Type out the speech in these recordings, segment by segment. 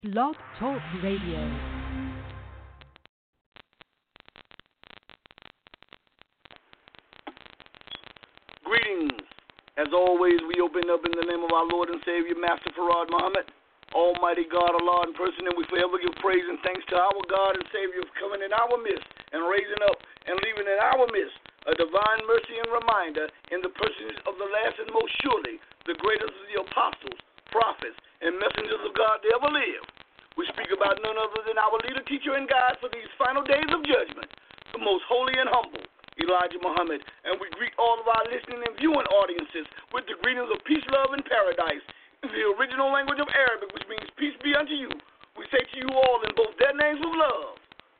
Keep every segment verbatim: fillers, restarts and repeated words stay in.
Blog Talk Radio. Greetings. As always, we open up in the name of our Lord and Savior, Master Farad Muhammad, Almighty God, Allah in person, and we forever give praise and thanks to our God and Savior for coming in our midst and raising up and leaving in our midst a divine mercy and reminder in the persons of the last and most surely, the greatest of the apostles, prophets, and messengers of God to ever live. We speak about none other than our leader, teacher, and guide for these final days of judgment, the most holy and humble, Elijah Muhammad. And we greet all of our listening and viewing audiences with the greetings of peace, love, and paradise in the original language of Arabic, which means peace be unto you. We say to you all in both their names of love,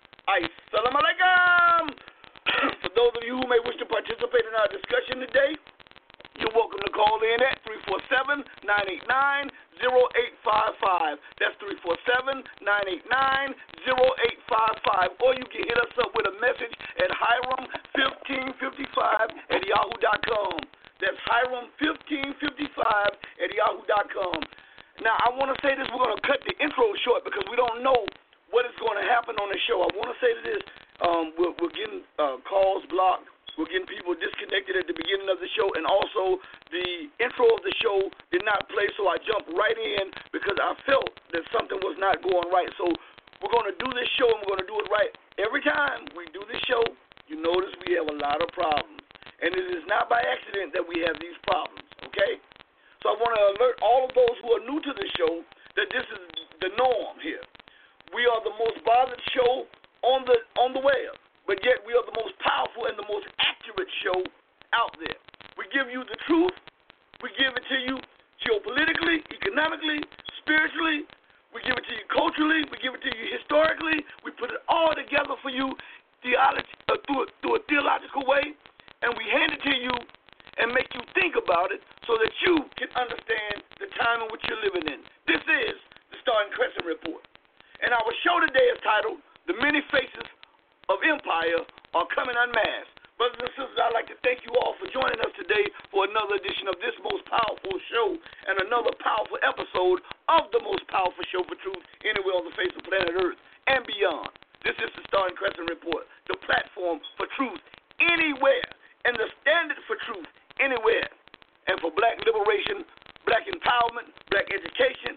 Assalamu alaikum. For those of you who may wish to participate in our discussion today, you're welcome to call in at three four seven, nine eight nine, zero eight five five. That's three four seven, nine eight nine, zero eight five five. Or you can hit us up with a message at Hiram fifteen fifty-five at yahoo dot com. That's Hiram fifteen fifty-five at yahoo dot com. Now, I want to say this. We're going to cut the intro short because we don't know what is going to happen on the show. I want to say this. Um, we're, we're getting uh, calls blocked. We're getting people disconnected at the beginning of the show, and also the intro of the show did not play, so I jumped right in because I felt that something was not going right. So we're going to do this show, and we're going to do it right. Every time we do this show, you notice we have a lot of problems, and it is not by accident that we have these problems, okay? So I want to alert all of those who are new to the show that this is the norm here. We are the most bothered show on the on the web. But yet we are the most powerful and the most accurate show out there. We give you the truth. We give it to you geopolitically, economically, spiritually. We give it to you culturally. We give it to you historically. We put it all together for you theology, uh, through, a, through a theological way, and we hand it to you and make you think about it so that you can understand the time in which you're living in. This is the Star and Crescent Report. And our show today is titled The Many Faces of Empire Are Coming Unmasked. Brothers and sisters, I'd like to thank you all for joining us today for another edition of this most powerful show and another powerful episode of the most powerful show for truth anywhere on the face of planet Earth and beyond. This is the Star and Crescent Report, the platform for truth anywhere and the standard for truth anywhere. And for black liberation, black empowerment, black education,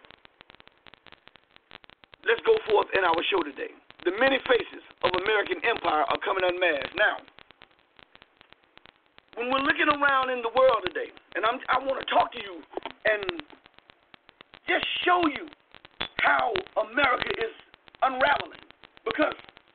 let's go forth in our show today. The many faces of American empire are coming unmasked. Now, when we're looking around in the world today, and I'm, I want to talk to you and just show you how America is unraveling, because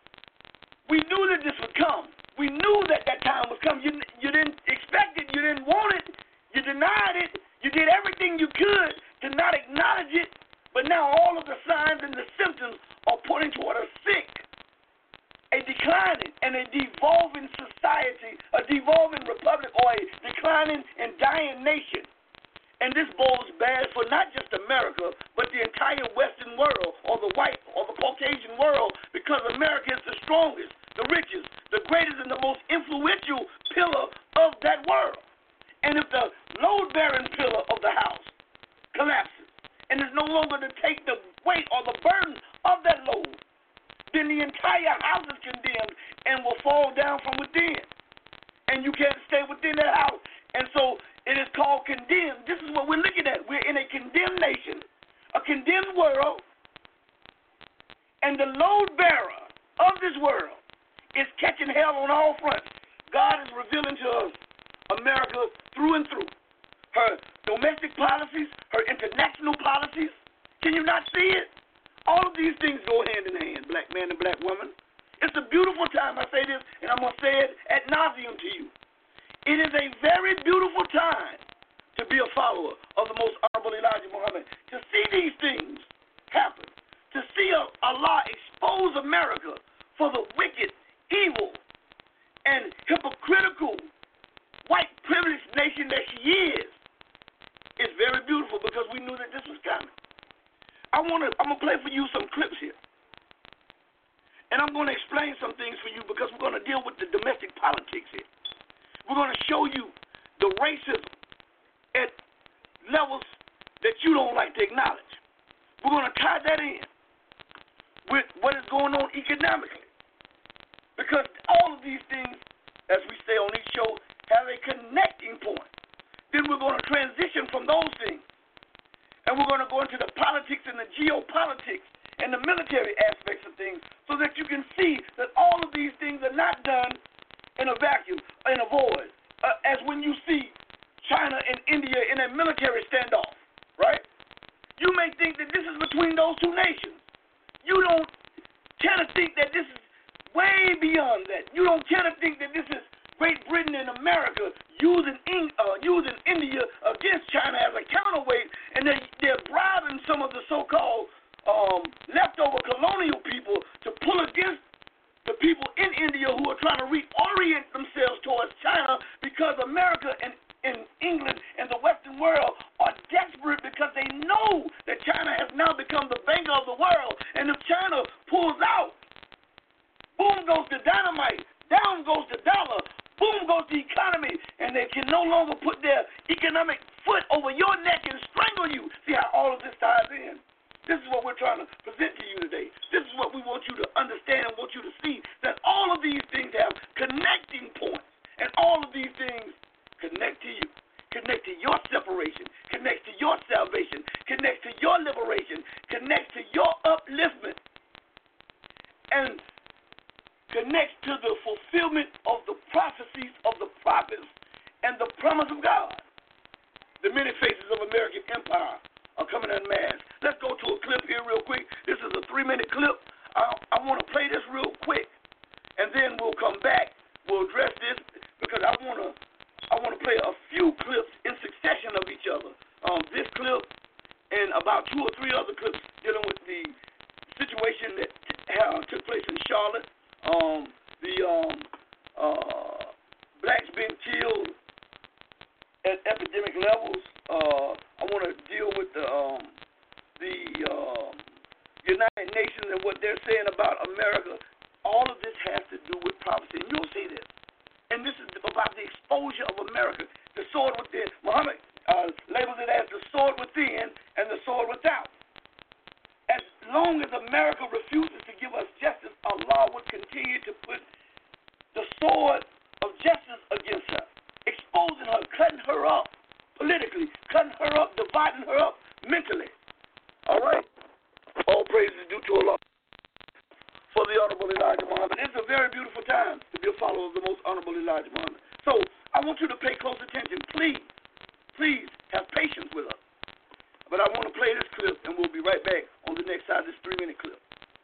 we knew that this would come. We knew that that time would come. You, you didn't expect it. You didn't want it. You denied it. You did everything you could to not acknowledge it. But now all of the signs and the symptoms are pointing toward a sick, a declining, and a devolving society, a devolving republic, or a declining and dying nation. And this bodes bad for not just America, but the entire Western world, or the white, or the Caucasian world, because America is the strongest, the richest, the greatest, and the most influential pillar of that world. And if the load-bearing pillar of the house collapses, and is no longer to take the weight or the burden of that load, then the entire house is condemned and will fall down from within. And you can't stay within that house. And so it is called condemned. This is what we're looking at. We're in a condemned nation, a condemned world, and the load bearer of this world is catching hell on all fronts. God is revealing to us America through and through. Her domestic policies, her international policies. Can you not see it? All of these things go hand in hand, black man and black woman. It's a beautiful time. I say this, and I'm going to say it ad nauseum to you. It is a very beautiful time to be a follower of the most honorable Elijah Muhammad, to see these things happen, to see Allah expose America for the wicked, evil, and hypocritical white privileged nation that she is. It's very beautiful because we knew that this was coming. I want to. I'm gonna play for you some clips here, and I'm going to explain some things for you because we're going to deal with the domestic politics here. We're going to show you the racism at levels that you don't like to acknowledge. We're going to tie that in with what is going on economically. Because all of these things, as we say on each show, have a connecting point. Then we're going to transition from those things. And we're going to go into the politics and the geopolitics and the military aspects of things so that you can see that all of these things are not done in a vacuum, in a void. Uh, as when you see China and India in a military standoff, right? You may think that this is between those two nations. You don't tend to think that this is way beyond that. You don't tend to think that this is Great Britain and America using uh, using India against China as a counterweight, and they, they're bribing some of the so-called um, leftover colonial people to pull against the people in India who are trying to reorient themselves towards China because America and, and England and the Western world are desperate because they know that China has now become the banker of the world, and if China pulls out, boom goes the dynamite, down goes the dollar, boom goes the economy, and they can no longer put their economic foot over your neck and strangle you. See how all of this ties in? This is what we're trying to present to you today. This is what we want you to understand and want you to see, that all of these things have connecting points, and all of these things connect to you, connect to your separation, connect to your salvation, connect to your liberation, connect to your upliftment, and connects to the fulfillment of the prophecies of the prophets and the promise of God. The many faces of American empire are coming en masse. Let's go to a clip here real quick. This is a three-minute clip. I, I want to play this real quick, and then we'll come back. We'll address this because I want to I want to play a few clips in succession of each other. Um, this clip and about two or three other clips dealing with the situation that uh, took place in Charlotte. Um, the um, uh, blacks being killed at epidemic levels. Uh, I want to deal with the um, the uh, United Nations and what they're saying about America. All of this has to do with prophecy, and you'll see this. And this is about the exposure of America, the sword within. Muhammad uh, labels it as the sword within and the sword without. As long as America refuses to give us justice, Allah would continue to put the sword of justice against her, exposing her, cutting her up politically, cutting her up, dividing her up mentally. All right? All praise is due to Allah for the Honorable Elijah Muhammad. It's a very beautiful time to be a follower of the most Honorable Elijah Muhammad. So I want you to pay close attention. Please, please have patience with us. But I want to play this clip, and we'll be right back on the next side of this three-minute clip.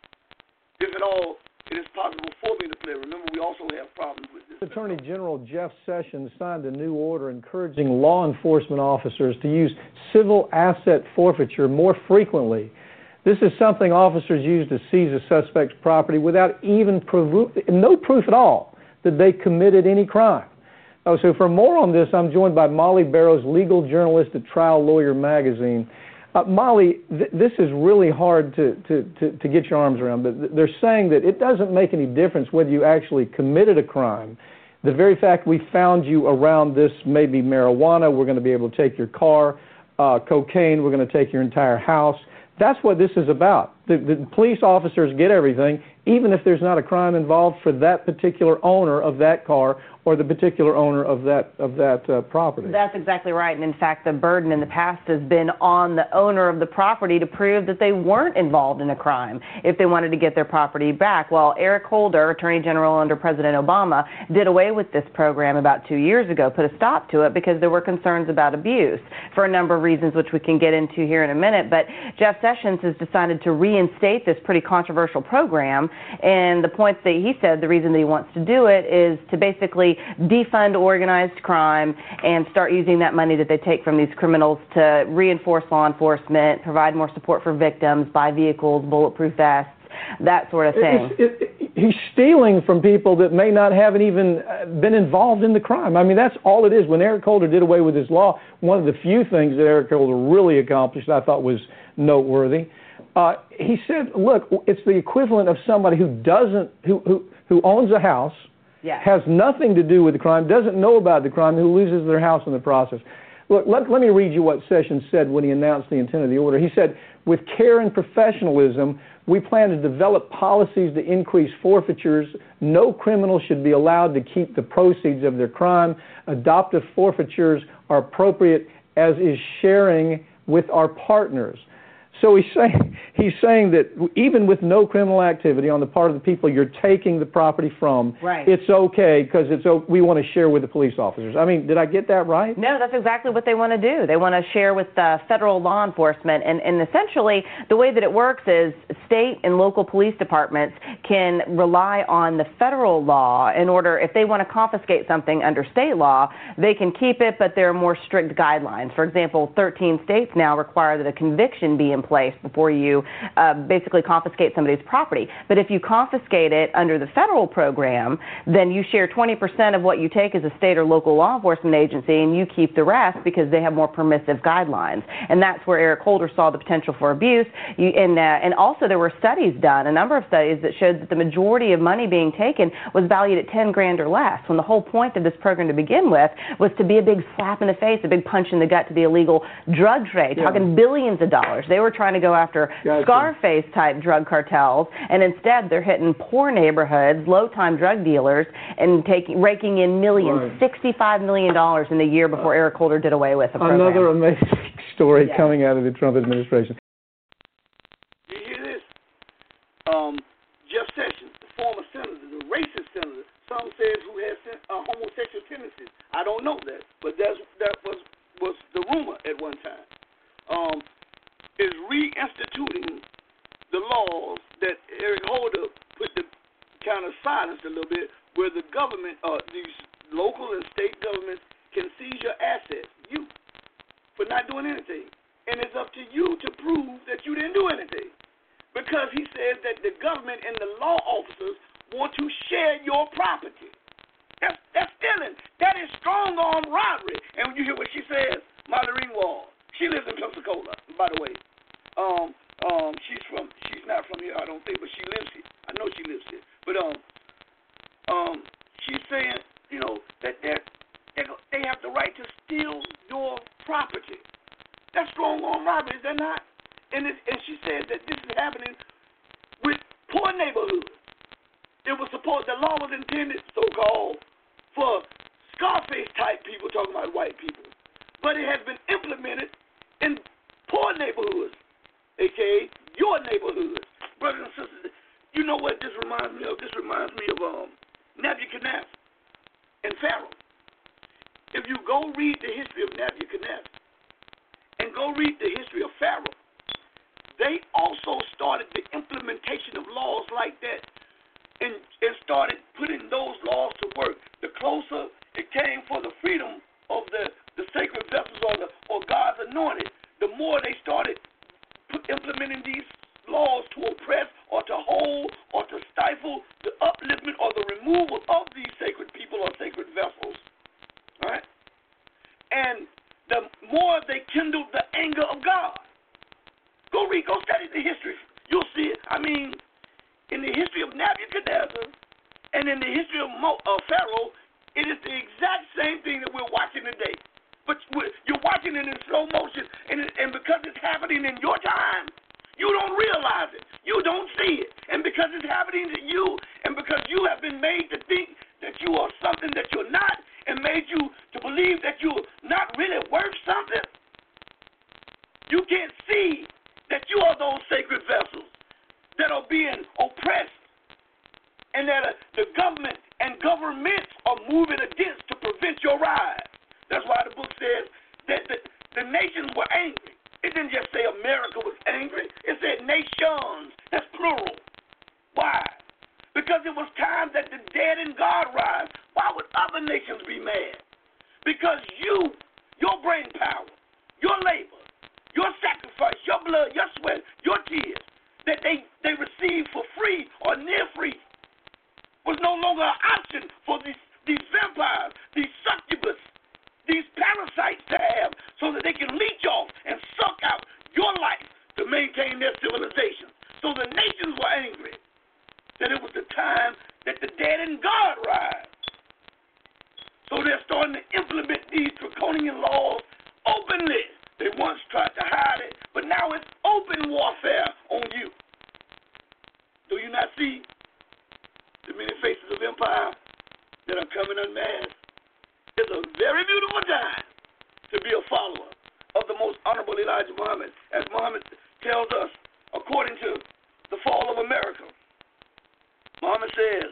If at all it is possible for me to play. Remember, we also have problems with this. Attorney General Jeff Sessions signed a new order encouraging law enforcement officers to use civil asset forfeiture more frequently. This is something officers use to seize a suspect's property without even proof, no proof at all that they committed any crime. Oh, so for more on this, I'm joined by Molly Barrows, legal journalist at Trial Lawyer Magazine. Uh, Molly, th this is really hard to, to, to, to get your arms around, but th they're saying that it doesn't make any difference whether you actually committed a crime. The very fact we found you around this, maybe marijuana, we're going to be able to take your car, uh, cocaine, we're going to take your entire house. That's what this is about. The, the police officers get everything, even if there's not a crime involved for that particular owner of that car or the particular owner of that of that uh, property. That's exactly right. And in fact, the burden in the past has been on the owner of the property to prove that they weren't involved in a crime if they wanted to get their property back. Well, Eric Holder, Attorney General under President Obama, did away with this program about two years ago, put a stop to it because there were concerns about abuse for a number of reasons, which we can get into here in a minute. But Jeff Sessions has decided to reinstate this pretty controversial program. And the points that he said, the reason that he wants to do it is to basically defund organized crime and start using that money that they take from these criminals to reinforce law enforcement, provide more support for victims, buy vehicles, bulletproof vests, that sort of thing. It, it, he's stealing from people that may not have even been involved in the crime. I mean, that's all it is. When Eric Holder did away with his law, one of the few things that Eric Holder really accomplished I thought was noteworthy. Uh, he said, look, it's the equivalent of somebody who doesn't, who, who, who owns a house, yes, has nothing to do with the crime, doesn't know about the crime, who loses their house in the process. Look, let, let me read you what Sessions said when he announced the intent of the order. He said, with care and professionalism, we plan to develop policies to increase forfeitures. No criminal should be allowed to keep the proceeds of their crime. Adoptive forfeitures are appropriate, as is sharing with our partners. So he's saying, he's saying that even with no criminal activity on the part of the people you're taking the property from, right. it's okay because it's we want to share with the police officers. I mean, did I get that right? No, that's exactly what they want to do. They want to share with uh, federal law enforcement. And, and essentially, the way that it works is state and local police departments can rely on the federal law in order, if they want to confiscate something under state law, they can keep it, but there are more strict guidelines. For example, thirteen states now require that a conviction be in place before you uh, basically confiscate somebody's property. But if you confiscate it under the federal program, then you share twenty percent of what you take as a state or local law enforcement agency, and you keep the rest because they have more permissive guidelines. And that's where Eric Holder saw the potential for abuse. You, and, uh, and also there were studies done, a number of studies that showed that the majority of money being taken was valued at ten grand or less, when the whole point of this program to begin with was to be a big slap in the face, a big punch in the gut to the illegal drug trade, yeah. talking billions of dollars. They were trying to go after gotcha. Scarface-type drug cartels, and instead they're hitting poor neighborhoods, low-time drug dealers, and taking raking in millions, right. sixty-five million dollars in the year before uh, Eric Holder did away with the program. Another amazing story yeah. coming out of the Trump administration. You hear this? Um, Jeff Sessions, the former senator, the racist senator, some says who has uh, homosexual tendencies. I don't know that, but that's, that was, was the rumor at one time. Um, is reinstituting the laws that Eric Holder put the kind of silence a little bit, where the government, uh, these local and state governments can seize your assets, you, for not doing anything. And it's up to you to prove that you didn't do anything. Because he says that the government and the law officers want to share your property. That's, that's stealing. That is strong arm robbery. And when you hear what she says, Molly Ringwald, she lives in Pensacola, by the way. Um, um, she's from, she's not from here, I don't think, but she lives here. I know she lives here. But um, um, she's saying, you know, that they're, they're, they have the right to steal your property. That's strong arm robbery, is that not? And, it, and she said that this is happening with poor neighborhoods. It was supposed, the law was intended, so-called, for Scarface-type people, talking about white people. But it has been implemented in poor neighborhoods, a k a your neighborhoods. Brothers and sisters, you know what this reminds me of? This reminds me of um, Nebuchadnezzar and Pharaoh. If you go read the history of Nebuchadnezzar and go read the history of Pharaoh, they also started the implementation of laws like that and, and started putting those laws to work. The closer it came for the freedom of the, the sacred vessels or, the, or God's anointed, the more they started put, implementing these laws to oppress or to hold or to stifle the upliftment or the removal of these sacred people or sacred vessels. All right? And the more they kindled the anger of God. Go read, go study the history. You'll see it. I mean, in the history of Nebuchadnezzar and in the history of Mo, uh, Pharaoh, it is the exact same thing that we're watching today. But you're watching it in slow motion, and, it, and because it's happening in your time, you don't realize it. You don't see it. And because it's happening to you, and because you have been made to think that you are something that you're not, and made you to believe that you're not really worth something, you can't see that you are those sacred vessels that are being oppressed, and that uh, the government and governments are moving against to prevent your rise. That's why the book says that the, the nations were angry. It didn't just say America was angry. It said nations. That's plural. Why? Because it was time that the dead in God rise. Why would other nations be mad? Because you, your brain power, your labor, your sacrifice, your blood, your sweat, your tears, that they, they received for free or near free, was no longer an option for these, these vampires, these succubus, these parasites to have, so that they can leech off and suck out your life to maintain their civilization. So the nations were angry that it was the time that the dead in God rise. So they're starting to implement these draconian laws openly. They once tried to hide it, but now it's open warfare on you. Do you not see the many faces of empire that are coming unmasked? It's a very beautiful time to be a follower of the most honorable Elijah Muhammad, as Muhammad tells us, according to the fall of America. Muhammad says,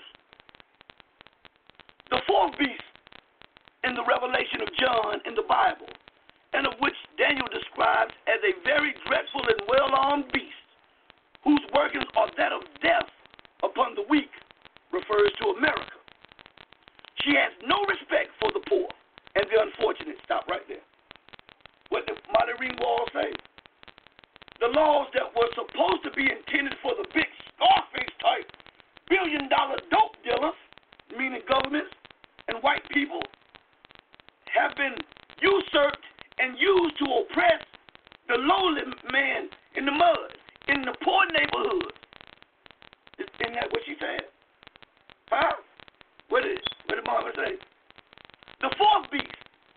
the fourth beast in the revelation of John in the Bible, and of which Daniel describes as a very dreadful and well-armed beast, whose workings are that of death upon the weak, refers to America. She has no respect for the poor and the unfortunate. Stop right there. What did Marty Ringwald say? The laws that were supposed to be intended for the big Scarface type billion dollar dope dealers, meaning governments and white people, have been usurped and used to oppress the lowly man in the mud, in the poor neighborhoods. Isn't that what she said? Huh? What did, what did Mama say? The fourth beast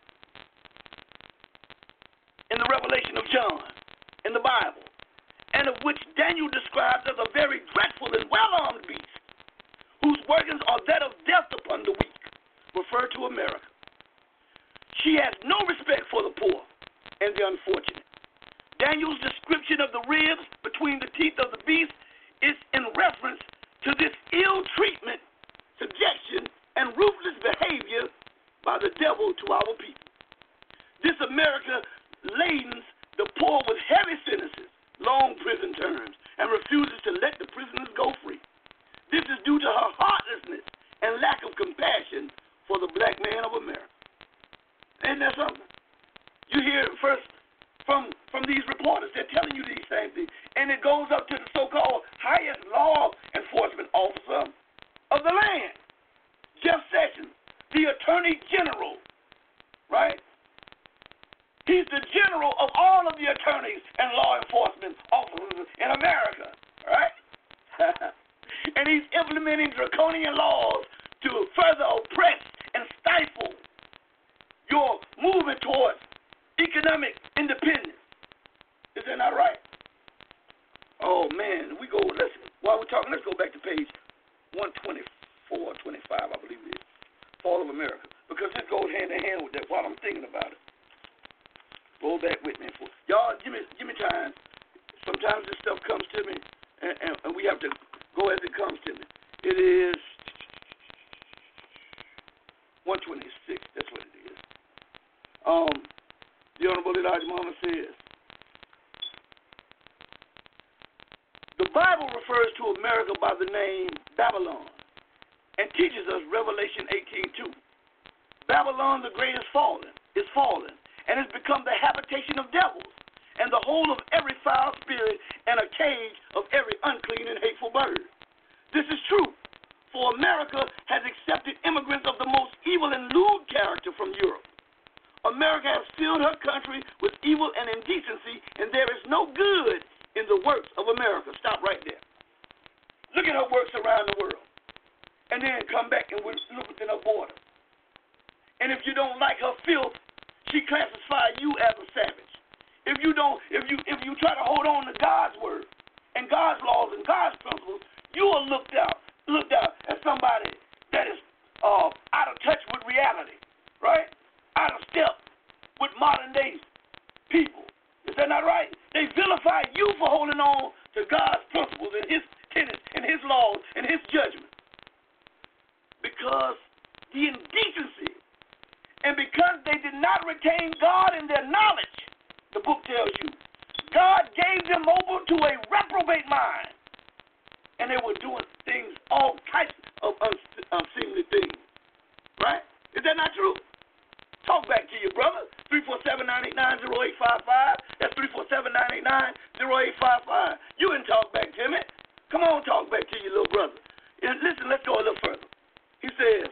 in the revelation of John in the Bible, and of which Daniel describes as a very dreadful and well-armed beast, whose workings are that of death upon the weak, refer to America. She has no respect for the poor and the unfortunate. Daniel's description of the ribs between the teeth of the beast is in reference to this ill treatment, subjection, and ruthless behavior by the devil to our people. This America ladens the poor with heavy sentences, long prison terms, and refuses to let the prisoners go free. This is due to her heartlessness and lack of compassion for the black man of America. Ain't that something? You hear it first from, from these reporters. They're telling you these same things. And it goes up to the so-called highest law enforcement officer of the land, Jeff Sessions, the Attorney General, right? He's the general of all of the attorneys and law enforcement officers in America, right? And he's implementing draconian laws to further oppress and stifle your movement towards economic independence. Is that not right? Oh, man, we go, let's, while we're talking, let's go back to page one twenty-four, twenty-five, I believe it is, Fall of America, because this goes hand in hand with that while I'm thinking about it. Go back with me. Y'all, give me give me time. Sometimes this stuff comes to me, and, and, and we have to go as it comes to me. It is one twenty-six. That's what it is. Um, the Honorable Elijah Muhammad says, the Bible refers to America by the name Babylon and teaches us Revelation eighteen two. Babylon the great is fallen, is fallen, and has become the habitation of devils, and the hole of every foul spirit, and a cage of every unclean and hateful bird. This is true, for America has accepted immigrants of the most evil and lewd character from Europe. America has filled her country with evil and indecency, and there is no good in the works of America. Stop right there. Look at her works around the world, and then come back and look within her border. And if you don't like her filth, she classifies you as a savage. If you don't, if you if you try to hold on to God's word and God's laws and God's principles, you are looked out looked out as somebody that is uh, out of touch with reality, right? Out of step with modern day people. Is that not right? They vilify you for holding on to God's principles and His tenets and His laws and His judgment, because the indecency. And because they did not retain God in their knowledge, the book tells you, God gave them over to a reprobate mind. And they were doing things, all types of unseemly things. Right? Is that not true? Talk back to your brother. three four seven, nine eight nine, zero eight five five. That's three four seven, nine eight nine, zero eight five five. You can talk back to me. Come on, talk back to your little brother. And listen, let's go a little further. He says,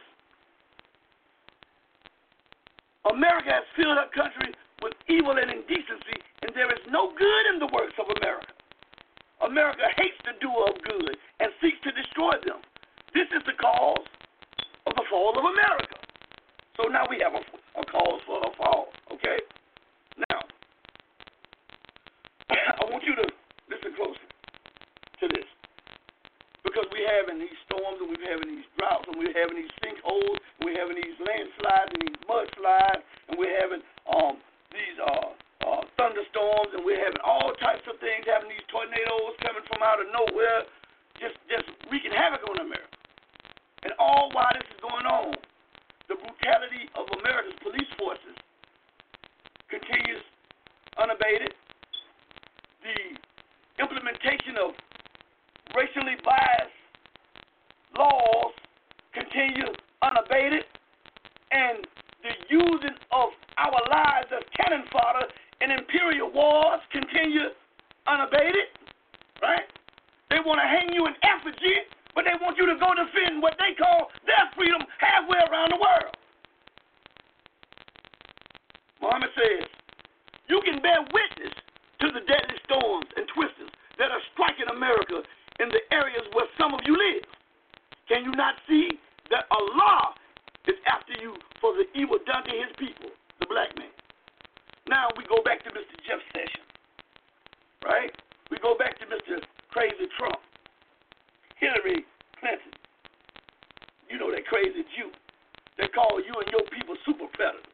America has filled her country with evil and indecency, and there is no good in the works of America. America hates the doer of good and seeks to destroy them. This is the cause of the fall of America. So now we have a, a cause for a fall, okay? Now, we're having these storms, and we're having these droughts, and we're having these sinkholes, and we're having these landslides and these mudslides, and we're having um, these uh, uh, thunderstorms, and we're having all types of things, having these tornadoes coming from out of nowhere, just, just wreaking havoc on America. And all while this is going on, the brutality of America's police forces continues unabated. The implementation of racially biased laws continue unabated, and the using of our lives as cannon fodder in imperial wars continue unabated, right? They want to hang you in effigy, but they want you to go defend what they call their freedom halfway around the world. Muhammad says, you can bear witness to the deadly storms and twisters that are striking America in the areas where some of you live. Can you not see that Allah is after you for the evil done to his people, the black man? Now we go back to Mister Jeff Sessions, right? We go back to Mister Crazy Trump, Hillary Clinton. You know that crazy Jew that call you and your people super predators,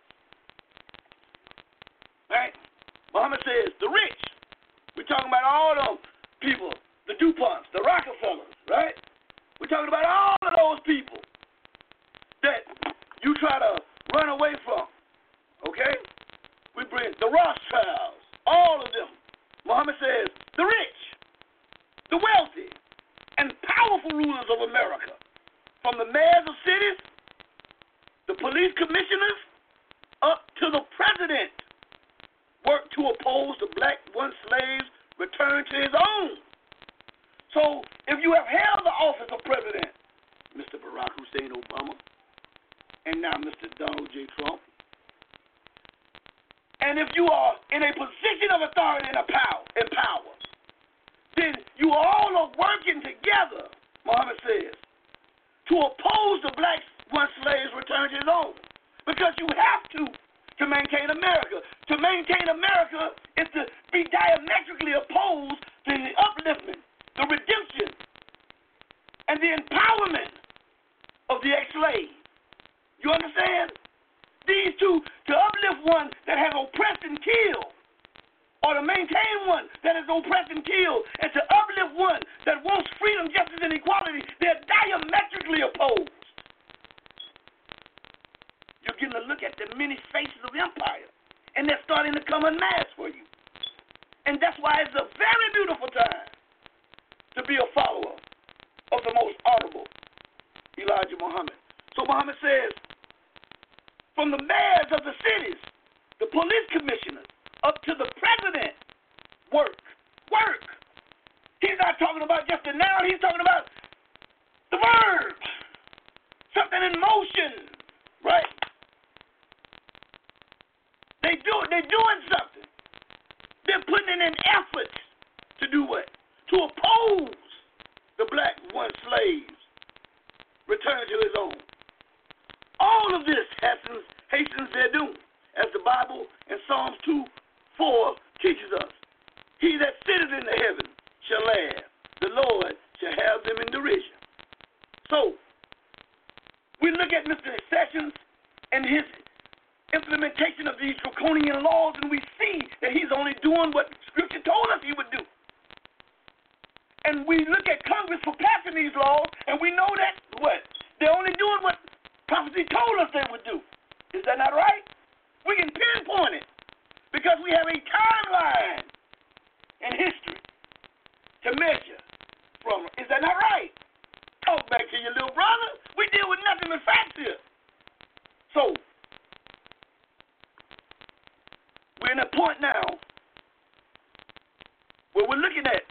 right? Muhammad says the rich. We're talking about all them people, the DuPonts, the Rockefellers, right? We're talking about all of those people that you try to run away from, okay? We bring the Rothschilds, all of them. Muhammad says the rich, the wealthy, and powerful rulers of America, from the mayors of cities, the police commissioners, up to the president, work to oppose the black once slaves return to his own. So if you have held the office of president, Mister Barack Hussein Obama, and now Mister Donald J. Trump, and if you are in a position of authority and power, and power, then you all are working together, Muhammad says, to oppose the black once slaves return to his own. Because you have to to maintain America. To maintain America is to be diametrically opposed to the upliftment, the redemption, and the empowerment of the ex-slave. You understand? These two, to uplift one that has oppressed and killed, or to maintain one that has oppressed and killed, and to uplift one that wants freedom, justice, and equality, they're diametrically opposed. You're getting a look at the many faces of empire, and they're starting to come en masse for you. And that's why it's a very beautiful time to be a follower of the most honorable Elijah Muhammad. So Muhammad says, from the mayors of the cities, the police commissioners, up to the president, work, work. He's not talking about just the noun, he's talking about the verb, something in motion, right? They do, they're doing something. They're putting in an effort to do what? To oppose the black once slaves return to his own. All of this hastens, hastens their doom, as the Bible in Psalms two four teaches us. He that sitteth in the heaven shall laugh. The Lord shall have them in derision. So, we look at Mister Sessions and his implementation of these draconian laws, and we see that he's only doing what Scripture told us he would do. And we look at Congress for passing these laws, and we know that what? They're only doing what prophecy told us they would do. Is that not right? We can pinpoint it because we have a timeline in history to measure from. Is that not right? Talk back to your little brother. We deal with nothing but facts here. So, we're in a point now where we're looking at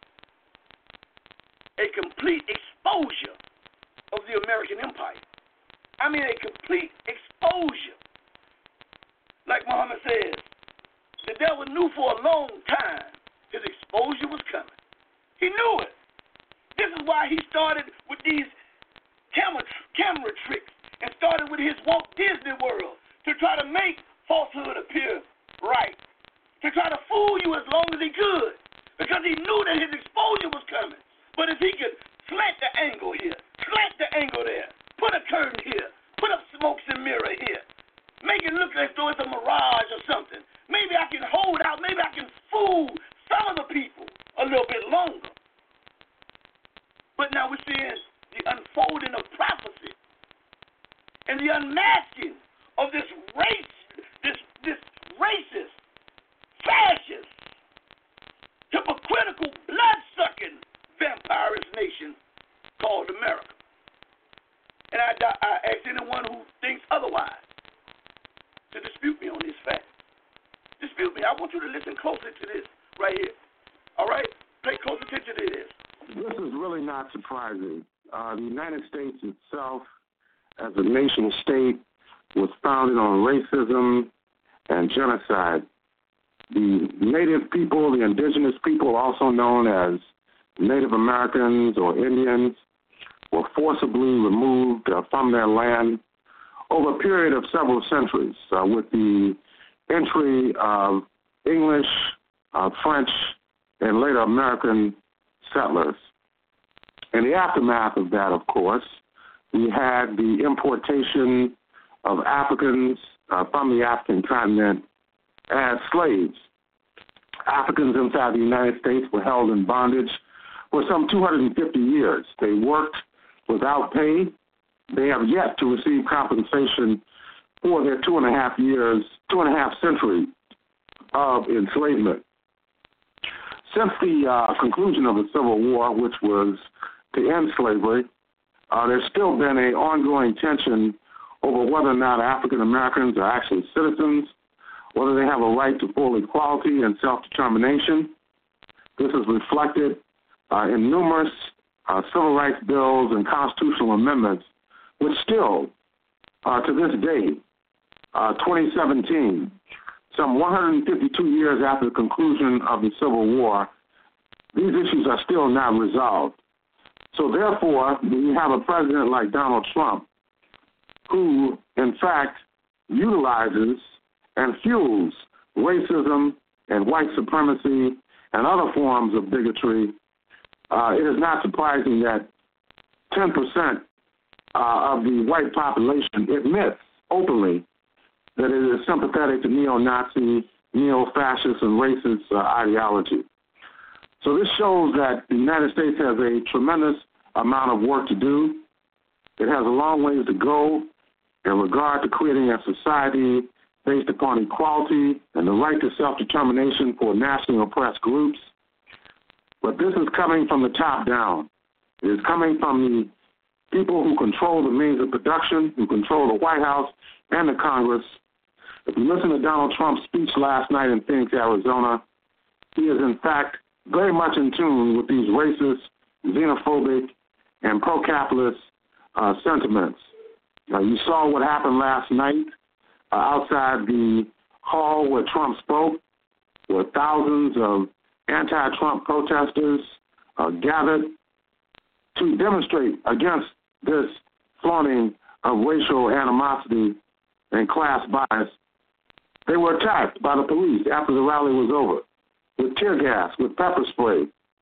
a complete exposure of the American empire. I mean, a complete exposure. Like Muhammad says, the devil knew for a long time his exposure was coming. He knew it. This is why he started with these camera, camera tricks and started with his Walt Disney World to try to make falsehood appear right, to try to fool you as long as he could, because he knew that his exposure was coming. But if he could Slant the angle here. Slant the angle there. Put a curtain here. Put up smokes and mirror here. Make it look as though it's a mirage or something. Maybe I can hold out. Maybe I can fool some of the people a little bit longer. But now we're seeing the unfolding of prophecy and the unmasking of this race, this this racist, fascist, hypocritical, blood-sucking, vampirist nation called America. And I, I ask anyone who thinks otherwise to dispute me on this fact. Dispute me. I want you to listen closely to this right here. All right? Pay close attention to this. This is really not surprising. Uh, the United States itself, as a nation state, was founded on racism and genocide. The native people, the indigenous people, also known as Native Americans or Indians, were forcibly removed uh, from their land over a period of several centuries uh, with the entry of English, uh, French, and later American settlers. In the aftermath of that, of course, we had the importation of Africans uh, from the African continent as slaves. Africans inside the United States were held in bondage for some two hundred fifty years. They worked without pay. They have yet to receive compensation for their two and a half years, two and a half centuries of enslavement. Since the uh, conclusion of the Civil War, which was to end slavery, uh, there's still been an ongoing tension over whether or not African Americans are actually citizens, whether they have a right to full equality and self-determination. This is reflected uh, in numerous uh, civil rights bills and constitutional amendments, which still, uh, to this day, uh, twenty seventeen, some one hundred fifty-two years after the conclusion of the Civil War, these issues are still not resolved. So therefore, when you have a president like Donald Trump, who, in fact, utilizes and fuels racism and white supremacy and other forms of bigotry, uh, it is not surprising that ten percent uh, of the white population admits openly that it is sympathetic to neo-Nazi, neo-fascist, and racist uh, ideology. So this shows that the United States has a tremendous amount of work to do. It has a long ways to go in regard to creating a society based upon equality and the right to self-determination for nationally oppressed groups. But this is coming from the top down. It is coming from the people who control the means of production, who control the White House and the Congress. If you listen to Donald Trump's speech last night in Phoenix, Arizona, he is in fact very much in tune with these racist, xenophobic, and pro-capitalist uh, sentiments. Uh, you saw what happened last night uh, outside the hall where Trump spoke, where thousands of anti-Trump protesters uh, gathered to demonstrate against this flaunting of racial animosity and class bias. They were attacked by the police after the rally was over with tear gas, with pepper spray,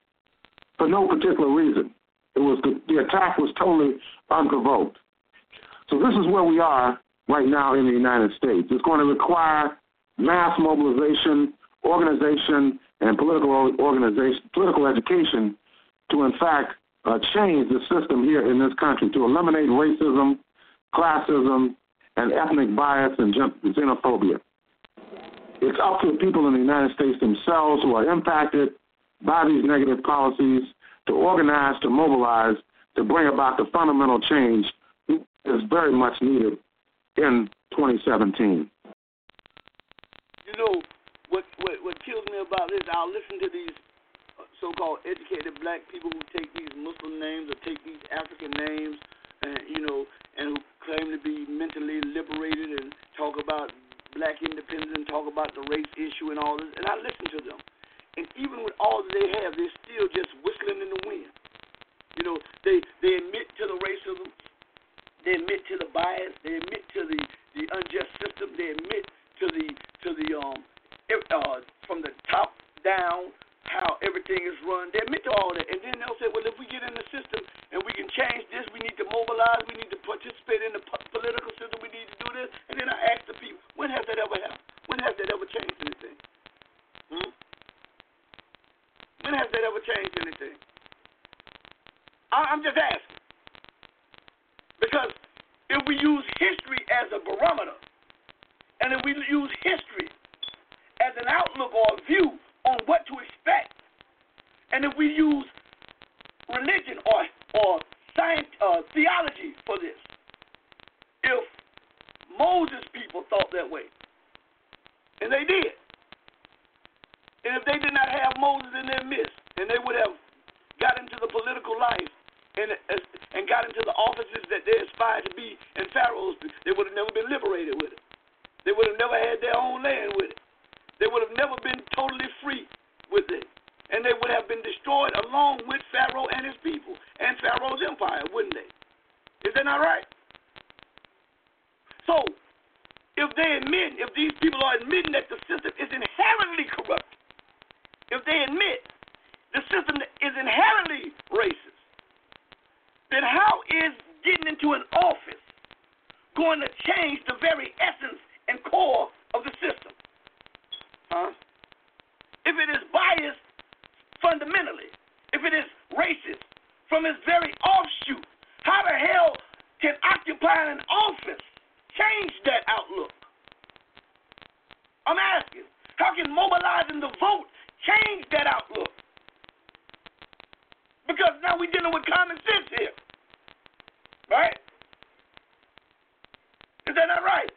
for no particular reason. It was the, the attack was totally unprovoked. So this is where we are right now in the United States. It's going to require mass mobilization, organization, and political organization, political education to, in fact, uh, change the system here in this country, to eliminate racism, classism, and ethnic bias and xenophobia. It's up to the people in the United States themselves who are impacted by these negative policies to organize, to mobilize, to bring about the fundamental change that is very much needed in twenty seventeen. You know, what, what, what kills me about this, I'll listen to these so-called educated black people who take these Muslim names or take these African names, and, you know, and who claim to be mentally liberated and talk about black independence and talk about the race issue and all this, and I listen to them. And even with all that they have, they're still just whistling in the wind. You know, they, they admit to the racism, they admit to the bias, they admit to the, the unjust system, they admit to the to the um uh, from the top down how everything is run. They admit to all that, and then they'll say, well, if we get in the system, I'm just asking. Because if we use history as a barometer, and if we use history as an outlook or a view on what to expect, and if we use religion or or science, uh, theology for this, if Moses' people thought that way, and they did, and if they did not have Moses in their midst, and they would have got into the political life and and got into the offices that they aspired to be in Pharaoh's, they would have never been liberated with it. They would have never had their own land with it. They would have never been totally free with it. And they would have been destroyed along with Pharaoh and his people and Pharaoh's empire, wouldn't they? Is that not right? So, if they admit, if these people are admitting that the system is inherently corrupt, if they admit the system is inherently racist, then how is getting into an office going to change the very essence and core of the system? Huh? If it is biased fundamentally, if it is racist from its very offshoot, how the hell can occupying an office change that outlook? I'm asking, how can mobilizing the vote change that outlook? Because now we're dealing with common sense here, right? Is that not right?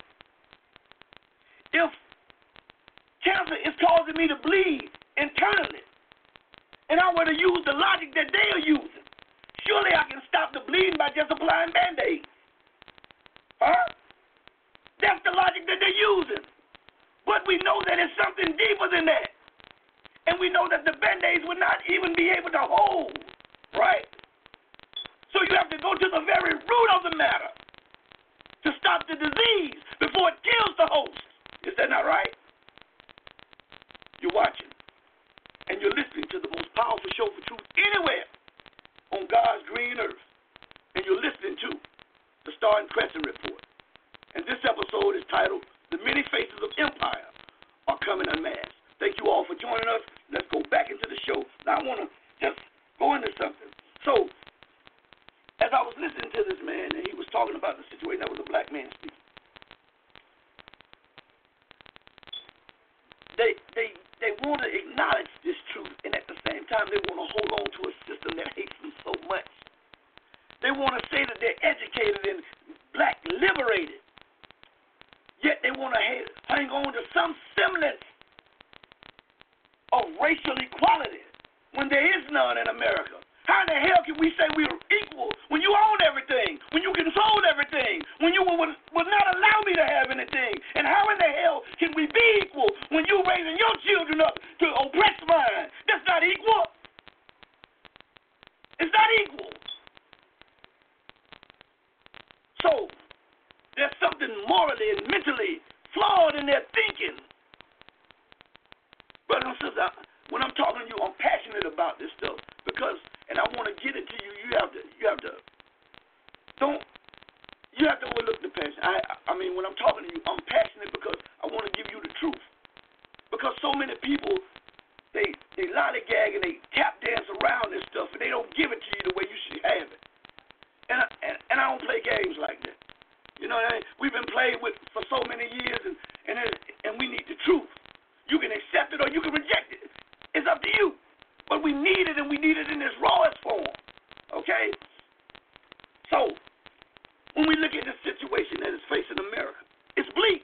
If cancer is causing me to bleed internally, and I were to use the logic that they are using, surely I can stop the bleeding by just applying Band-Aids. Huh? That's the logic that they're using. But we know that it's something deeper than that. And we know that the Band-Aids would not even be able to hold, right? So you have to go to the very root of the matter to stop the disease before it kills the host. Is that not right? You're watching, and you're listening to the most powerful show for truth anywhere on God's green earth. And you're listening to the Star and Crescent Report. And this episode is titled, The Many Faces of Empire Are Coming Unmasked. Thank you all for joining us. Let's go back into the show. Now I want to just go into something. So, as I was listening to this man, and he was talking about the situation, that was a black man speaking. They, they, they want to acknowledge this truth, and at the same time, they want to hold on to a system that hates them so much. They want to say that they're educated and black liberated, yet they want to hang on to some semblance of racial equality when there is none in America. How in the hell can we say we're equal when you own everything, when you control everything, when you would, would not allow me to have anything? And how in the hell can we be equal when you're raising your children up to oppress mine? That's not equal. It's not equal. So, there's something morally and mentally flawed in their thinking. Brothers and sisters, when I'm talking to you, I'm passionate about this stuff because, and I want to get it to you. You have to, you have to, don't, you have to overlook the passion. I, I mean, when I'm talking to you, I'm passionate because I want to give you the truth. Because so many people, they, they lollygag and they tap dance around this stuff, and they don't give it to you the way you should have it. And I, and, and I don't play games like that. You know what I mean? We've been played with for so many years, and and it, and we need the truth. You can accept it or you can reject it. It's up to you. But we need it, and we need it in its rawest form. Okay? So, when we look at this situation that is facing America, it's bleak.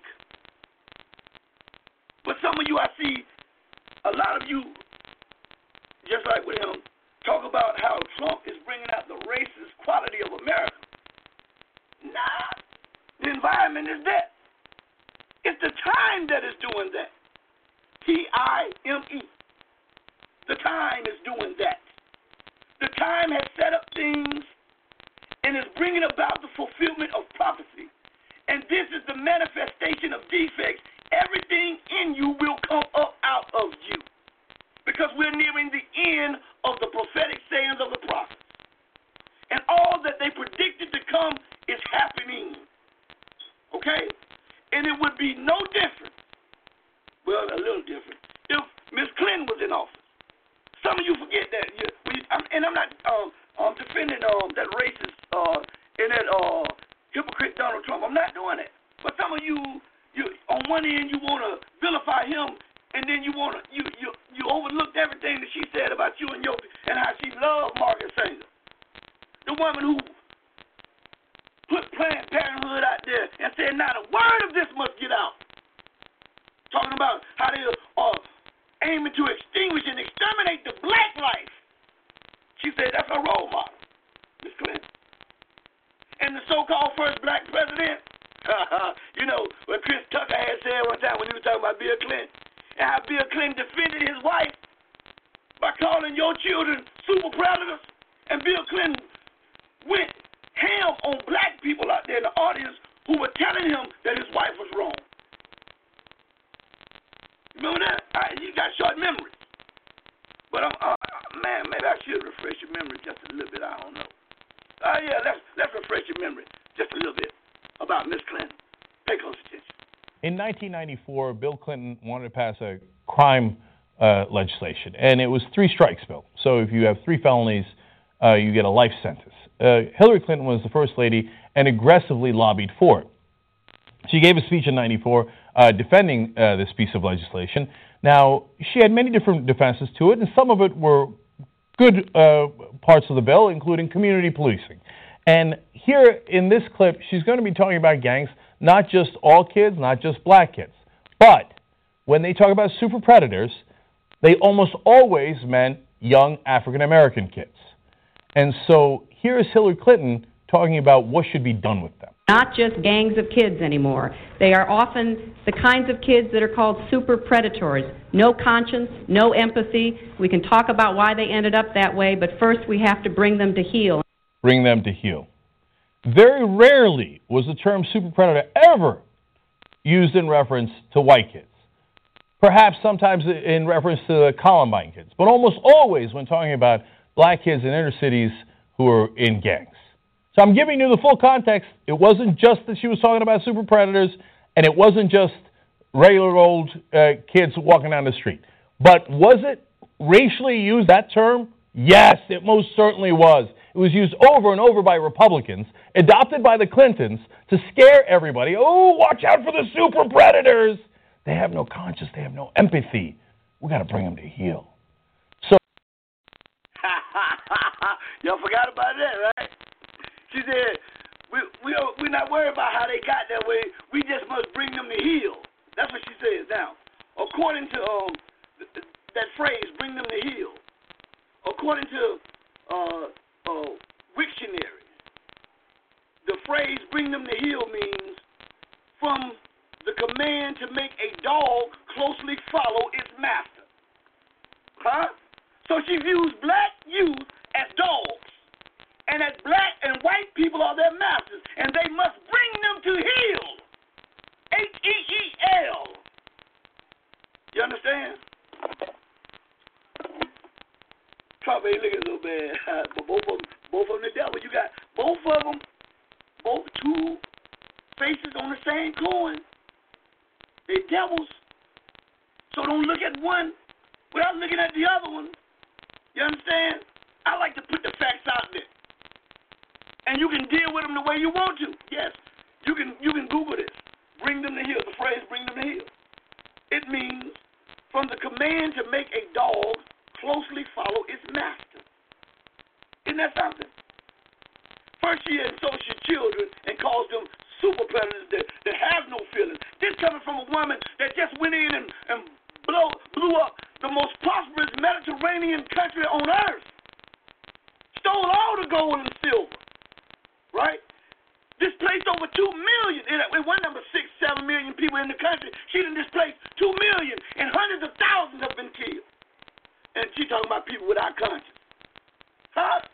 But some of you, I see a lot of you, just like with him, talk about how Trump is bringing out the racist quality of America. Nah, the environment is that. It's the time that is doing that. T I M E. The time is doing that. The time has set up things and is bringing about the fulfillment of prophecy. And this is the manifestation of defects. Everything in you will come up out of you. Because we're nearing the end of the prophetic sayings of the prophets. And all that they predicted to come is happening. Okay? And it would be no different, well, a little different, if Miss Clinton was in office. Some of you forget that. You, we, I'm, and I'm not um, um, defending defending um, that racist uh, and that uh, hypocrite Donald Trump. I'm not doing it. But some of you, you on one end, you want to vilify him, and then you want to you, you you overlooked everything that she said about you and your and how she loved Margaret Sanger, the woman who put Planned Parenthood out there and said not a word of this must get out. Talking about how they are aiming to extinguish and exterminate the black life. She said that's her role model, Miz Clinton. And the so-called first black president, you know, what Chris Tucker had said one time when he was talking about Bill Clinton, and how Bill Clinton defended his wife by calling your children super predators, and Bill Clinton went ham on black people out there in the audience who were telling him that his wife was wrong. Remember that? Right, you got short memory. But, I'm, uh, man, maybe I should refresh your memory just a little bit. I don't know. Uh, yeah, let's, let's refresh your memory just a little bit about Miss Clinton. Pay close attention. In nineteen ninety-four, Bill Clinton wanted to pass a crime uh, legislation, and it was three strikes bill. So if you have three felonies, uh, you get a life sentence. Uh, Hillary Clinton was the first lady and aggressively lobbied for it. She gave a speech in ninety-four uh, defending uh, this piece of legislation. Now, she had many different defenses to it, and some of it were good uh, parts of the bill, including community policing. And here in this clip, she's going to be talking about gangs, not just all kids, not just black kids. But when they talk about super predators, they almost always meant young African-American kids. And so here is Hillary Clinton talking about what should be done with them. Not just gangs of kids anymore. They are often the kinds of kids that are called super predators. No conscience, no empathy. We can talk about why they ended up that way, but first we have to bring them to heel. Bring them to heel. Very rarely was the term super predator ever used in reference to white kids. Perhaps sometimes in reference to the Columbine kids, but almost always when talking about black kids in inner cities who are in gangs. So I'm giving you the full context. It wasn't just that she was talking about super predators, and it wasn't just regular old uh, kids walking down the street. But was it racially used, that term? Yes, it most certainly was. It was used over and over by Republicans, adopted by the Clintons to scare everybody. Oh, watch out for the super predators. They have no conscience. They have no empathy. We got to bring them to heel. So, y'all forgot about that, right? She said, we, we, we're not worried about how they got that way. We just must bring them to heel. That's what she says now. According to um, th- that phrase, bring them to heel. According to uh, uh, Wiktionary, the phrase bring them to heel means from the command to make a dog closely follow its master. Huh? So she views black youth as dogs. And that black and white people are their masters, and they must bring them to heel. H E E L. You understand? Trump ain't looking so bad, but both of them, both of them the devil. You got both of them, both two faces on the same coin. They devils. So don't look at one without looking at the other one. You understand? I like to put the facts out there. And you can deal with them the way you want to. Yes, you can you can Google this. Bring them to heel. The phrase bring them to heel. It means from the command to make a dog closely follow its master. Isn't that something? First she insults your children and calls them super predators that, that have no feelings. This coming from a woman that just went in and, and blow, blew up the most prosperous Mediterranean country on earth. Stole all the gold and silver. Right? Displaced over two million. It went number six, seven million people in the country. She done displaced two million, and hundreds of thousands have been killed. And she talking about people without conscience. Huh?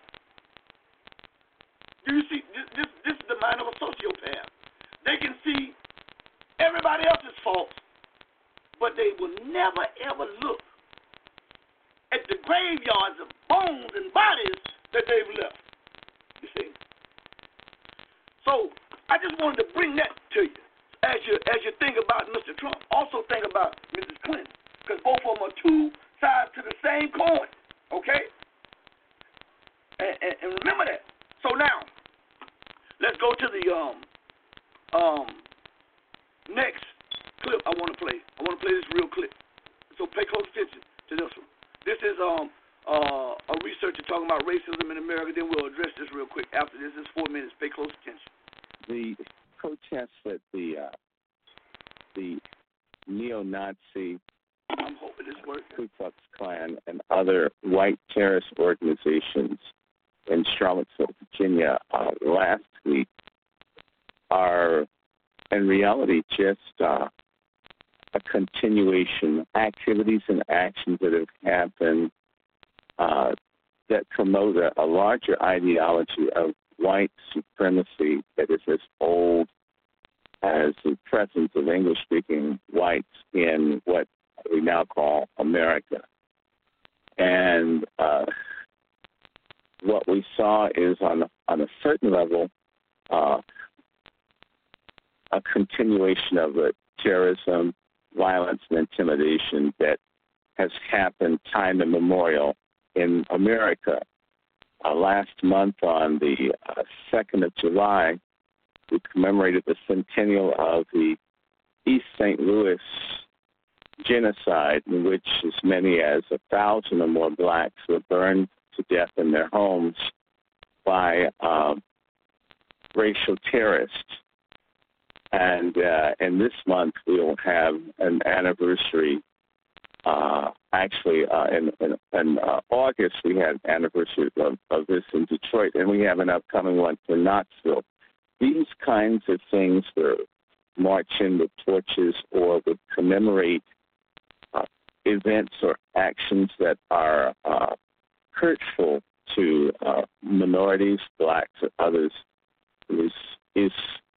Do you see? This, this, this is the mind of a sociopath. They can see everybody else's faults, but they will never, ever look at the graveyards of bones and bodies that they've left. You see? So I just wanted to bring that to you as you as you think about Mister Trump. Also think about Missus Clinton, because both of them are two sides to the same coin. Okay? And, and, and remember that So now, let's go to the um um next clip I want to play. I want to play this real clip. So pay close attention to this one. This is um uh, a researcher talking about racism in America. Then we'll address this real quick after this. It's four minutes. Pay close attention. The protests that the uh, the neo-Nazi I'm hoping this works. Ku Klux Klan and other white terrorist organizations in Charlottesville, Virginia, uh, last week are in reality just uh, a continuation, activities and actions that have happened uh, that promote a, a larger ideology of white supremacy that is as old as the presence of English-speaking whites in what we now call America. And uh, what we saw is on, on a certain level uh, a continuation of the terrorism, violence, and intimidation that has happened time immemorial in America. Uh, last month, on the uh, second of July, we commemorated the centennial of the East Saint Louis genocide, in which as many as a thousand or more blacks were burned to death in their homes by uh, racial terrorists. And uh, and this month we'll have an anniversary. Uh, actually, uh, in, in, in uh, August we had an anniversary of, of this in Detroit, and we have an upcoming one for Knoxville. These kinds of things where march in with torches or would commemorate uh, events or actions that are uh, hurtful to uh, minorities, blacks, or others is is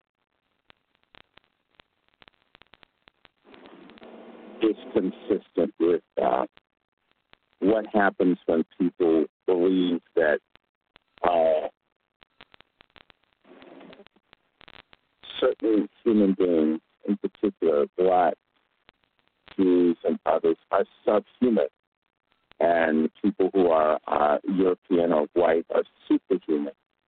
is consistent with uh, what happens when people believe that uh, certain human beings, in particular blacks, Jews, and others, are subhuman, and people who are uh, European or white are superhuman.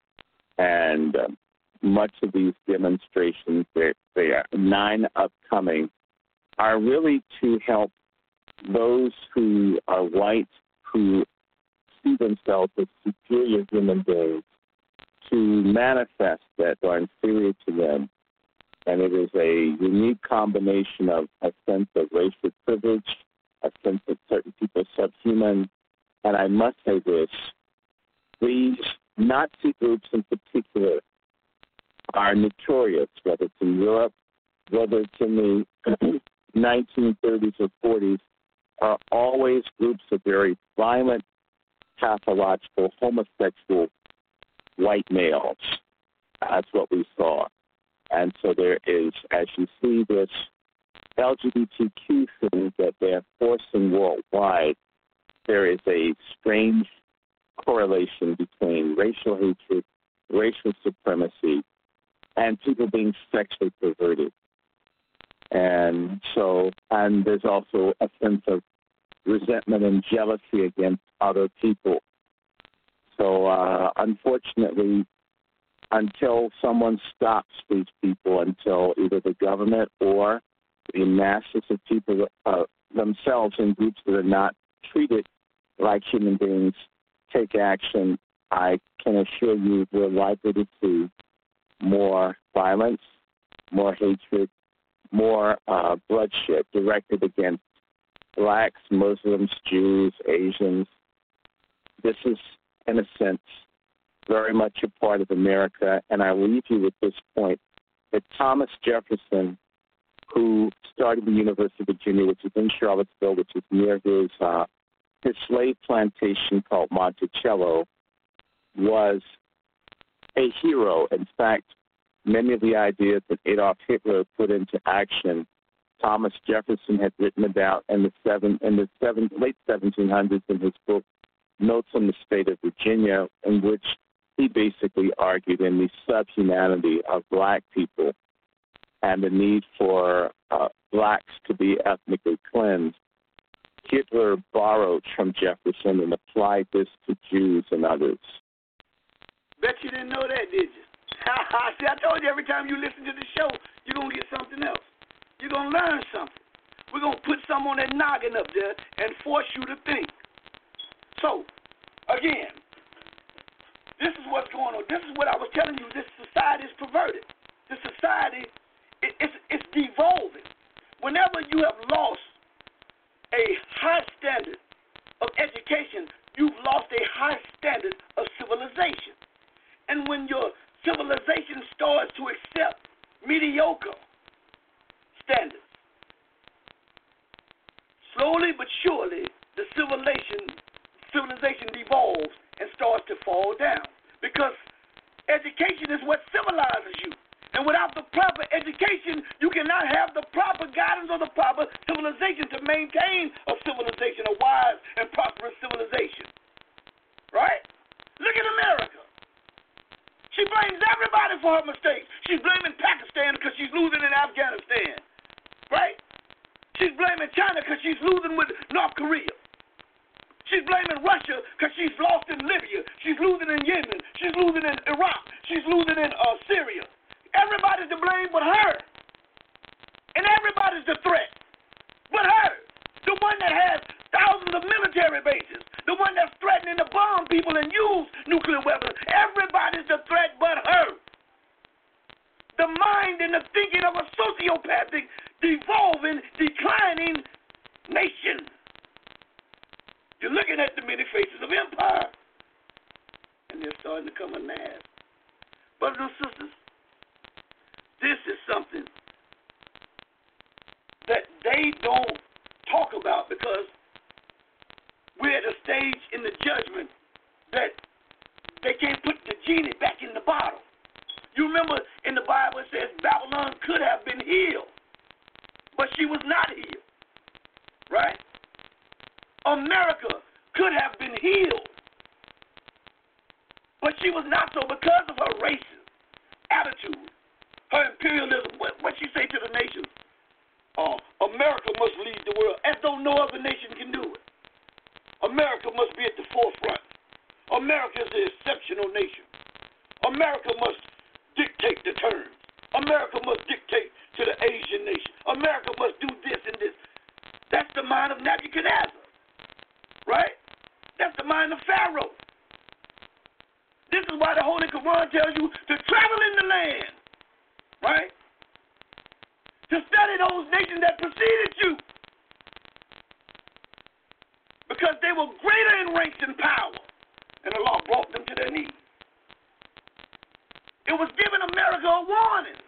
And um, much of these demonstrations, there are nine upcoming, are really to help those who are white, who see themselves as superior human beings, to manifest that are inferior to them. And it is a unique combination of a sense of racial privilege, a sense that certain people are subhuman. And I must say this, these Nazi groups in particular are notorious, whether it's in Europe, whether it's in the nineteen thirties or forties, are always groups of very violent, pathological, homosexual white males. That's what we saw. And so there is, as you see this L G B T Q thing that they're forcing worldwide, there is a strange correlation between racial hatred, racial supremacy, and people being sexually perverted. And so, and there's also a sense of resentment and jealousy against other people. So, uh, unfortunately, until someone stops these people, until either the government or the masses of people uh, themselves in groups that are not treated like human beings take action, I can assure you we're likely to see more violence, more hatred, more uh, bloodshed directed against blacks, Muslims, Jews, Asians. This is, in a sense, very much a part of America, and I leave you with this point, that Thomas Jefferson, who started the University of Virginia, which is in Charlottesville, which is near his, uh, his slave plantation called Monticello, was a hero. In fact, many of the ideas that Adolf Hitler put into action, Thomas Jefferson had written about in the seven in the seven, late seventeen hundreds in his book Notes on the State of Virginia, in which he basically argued in the subhumanity of black people and the need for uh, blacks to be ethnically cleansed. Hitler borrowed from Jefferson and applied this to Jews and others. Bet you didn't know that, did you? See, I told you every time you listen to the show, you're going to get something else. You're going to learn something. We're going to put something on that noggin up there and force you to think. So, again, this is what's going on. This is what I was telling you. This society is perverted. This society, it, it's, it's devolving. Whenever you have lost a high standard of education, you've lost a high standard of civilization. And when your civilization starts to accept mediocre standards, slowly but surely the civilization civilization devolves and starts to fall down. Because education is what civilizes you. And without the proper education, you cannot have the proper guidance or the proper civilization to maintain a civilization, a wise and prosperous civilization. Right? Look at America. She blames everybody for her mistakes. She's blaming Pakistan because she's losing in Afghanistan. Right? She's blaming China because she's losing with North Korea. She's blaming Russia because she's lost in Libya. She's losing in Yemen. She's losing in Iraq. She's losing in uh, Syria. Everybody's to blame but her. And everybody's the threat but her. The one that has thousands of military bases. The one that's threatening to bomb people and use nuclear weapons. Everybody's the threat but her. The mind and the thinking of a sociopathic, devolving, declining nation. You're looking at the many faces of empire, and they're starting to come a mass. Brothers and sisters, this is something that they don't talk about because we're at a stage in the judgment that they can't put the genie back in the bottle. You remember in the Bible it says Babylon could have been healed, but she was not healed. Right? America could have been healed, but she was not so because of her racist attitude, her imperialism. What, what she say to the nations? Uh, America must lead the world, as though no other nation can do it. America must be at the forefront. America is the exceptional nation. America must dictate the terms. America must dictate to the Asian nation. America must do this and this. That's the mind of Nebuchadnezzar, right? That's the mind of Pharaoh. This is why the Holy Quran tells you to travel in the land, right? To study those nations that preceded you, because they were greater in ranks and power, and Allah brought them to their knees. It was giving America a warning.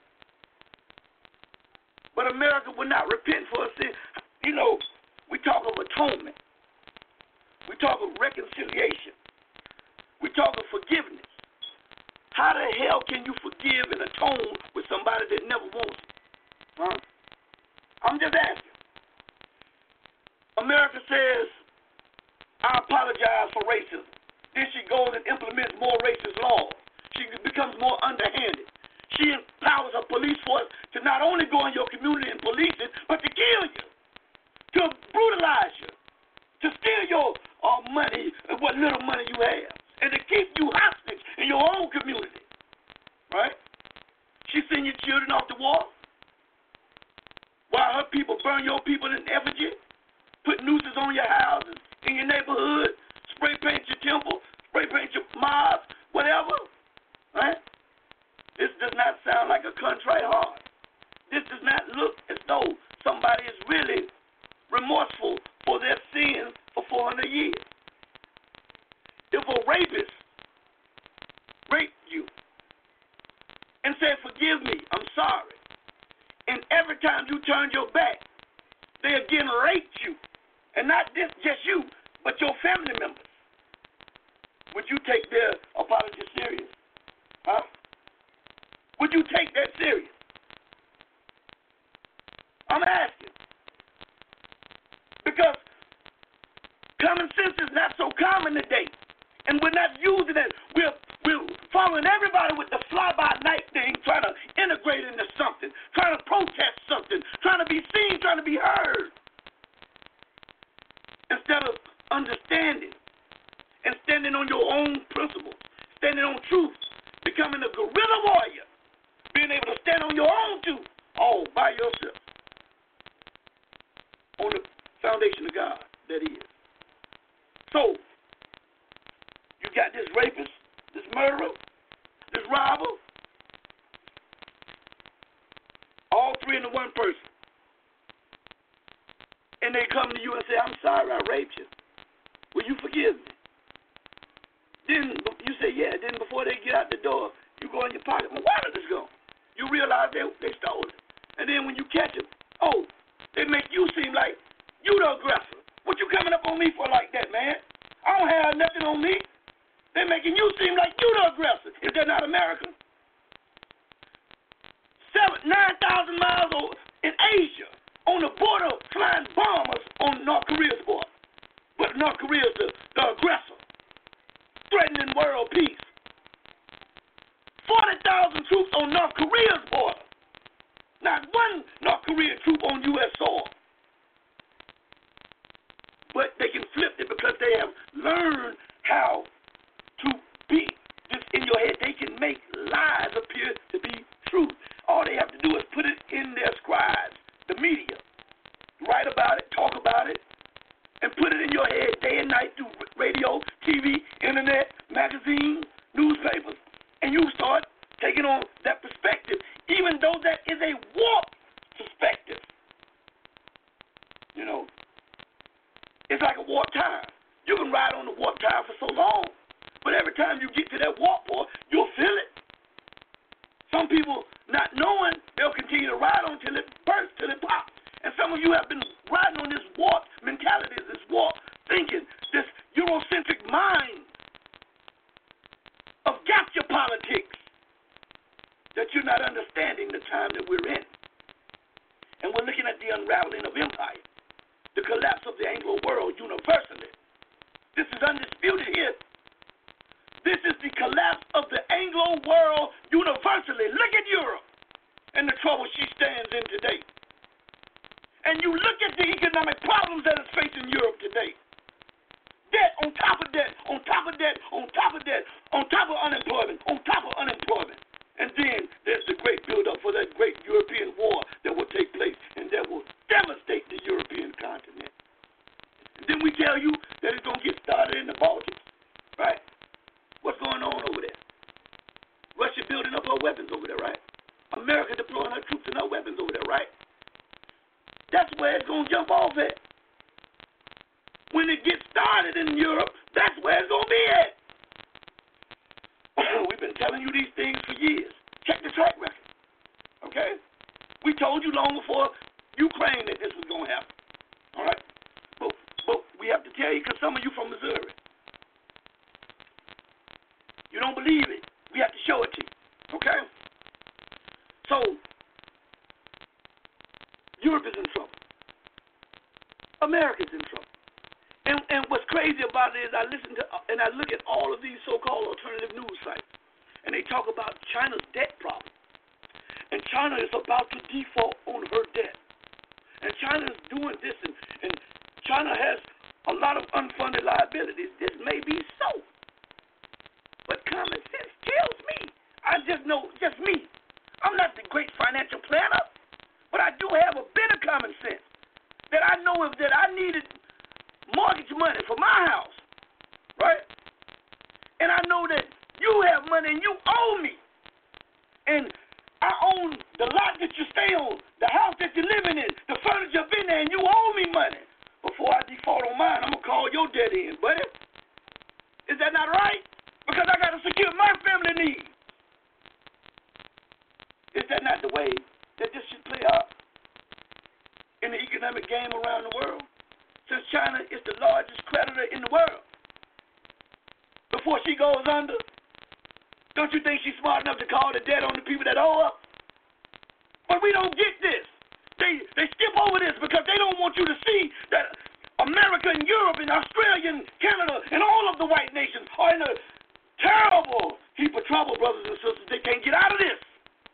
But America would not repent for a sin. You know, we talk of atonement. We talk of reconciliation. We talk of forgiveness. How the hell can you forgive and atone with somebody that never wants it? Huh? I'm just asking. America says, I apologize for racism. Then she goes and implements more racist laws. She becomes more underhanded. She empowers her police force to not only go in your community and police it, but to kill you, to brutalize you, to steal your uh, money and what little money you have, and to keep you hostage in your own community. Right? She send your children off to war while her people burn your people in effigy, put nooses on your houses, in your neighborhood, spray paint your temple, spray paint your mosque, whatever. Right? This does not sound like a contrite heart. This does not look as though somebody is really remorseful for their sins for four hundred years. If a rapist raped you and said, forgive me, I'm sorry, and every time you turned your back, they again raped you, and not this, just you, but your family members, would you take their apology serious? Huh? Would you take that serious? I'm asking. Because common sense is not so common today. And we're not using it. We're, we're following everybody with the fly-by-night thing, trying to integrate into something, trying to protest something, trying to be seen, trying to be heard. Instead of understanding and standing on your own principles, standing on truth, becoming a guerrilla warrior, being able to stand on your own two, all by yourself, on the foundation of God, that is. So, you got this rapist, this murderer, this robber, all three in the one person. And they come to you and say, I'm sorry I raped you. Will you forgive me? Then you say, yeah. Then before they get out the door, you go in your pocket. My wallet is gone. You realize they, they stole it. And then when you catch them, oh, they make you seem like you the aggressor. What you coming up on me for like that, man? I don't have nothing on me. They're making you seem like you the aggressor. Is that not America? Seven, nine thousand miles over in Asia, on the border, flying bombers on North Korea's border. But North Korea's the, the aggressor, threatening world peace. forty thousand troops on North Korea's border. Not one North Korean troop on U S soil. But they can flip it because they have learned how to be just in your head. They can make lies appear to be truth. All they have to do is put it in their scribes, the media. Write about it, talk about it, and put it in your head day and night through radio, T V, internet, magazines, newspapers, and you start taking on that perspective, even though that is a warped perspective. You know, it's like a warped tire. You can ride on the warped tire for so long, but every time you get to that warp point, you'll feel it. Some people, not knowing, they'll continue to ride on till it bursts, till it pops. And some of you have been riding on this warped mentality, this warped thinking, this Eurocentric mind of gotcha politics, that you're not understanding the time that we're in. And we're looking at the unraveling of empire, the collapse of the Anglo world universally. This is undisputed here. This is the collapse of the Anglo world universally. Look at Europe and the trouble she stands in today. And you look at the economic problems that is facing Europe today. Debt on top of debt, on top of debt, on top of debt, on top of unemployment, on top of unemployment. And then there's the great build-up for that great European war that will take place and that will devastate the European continent. And then we tell you that it's going to get started in the Baltics, right? What's going on over there? Russia building up her weapons over there, right? America deploying her troops and her weapons over there, right? That's where it's going to jump off at. When it gets started in Europe, that's where it's going to be at. We've been telling you these things for years. Check the track record, okay? We told you long before Ukraine that this was going to happen, all right? But, but we have to tell you because some of you from Missouri. You don't believe it. We have to show it to you, okay? So, Europe is in trouble. America's in trouble. And, and what's crazy about it is I listen to and I look at all of these so-called alternative news sites, and they talk about China's debt problem. And China is about to default on her debt. And China is doing this, and, and China has a lot of unfunded liabilities. This may be so. But common sense tells me, I just know, just me. I'm not the great financial planner, but I do have a bit of common sense that I know if that I needed mortgage money for my house, right? And I know that you have money and you owe me. And I own the lot that you stay on, the house that you're living in, the furniture up in there, and you owe me money. Before I default on mine, I'm going to call your debt in, buddy. Is that not right? Because I got to secure my family needs. Is that not the way that this should play out in the economic game around the world? Since China is the largest creditor in the world. Before she goes under, don't you think she's smart enough to call the debt on the people that owe her? But we don't get this. They they skip over this because they don't want you to see that America and Europe and Australia and Canada and all of the white nations are in a terrible heap of trouble, brothers and sisters. They can't get out of this.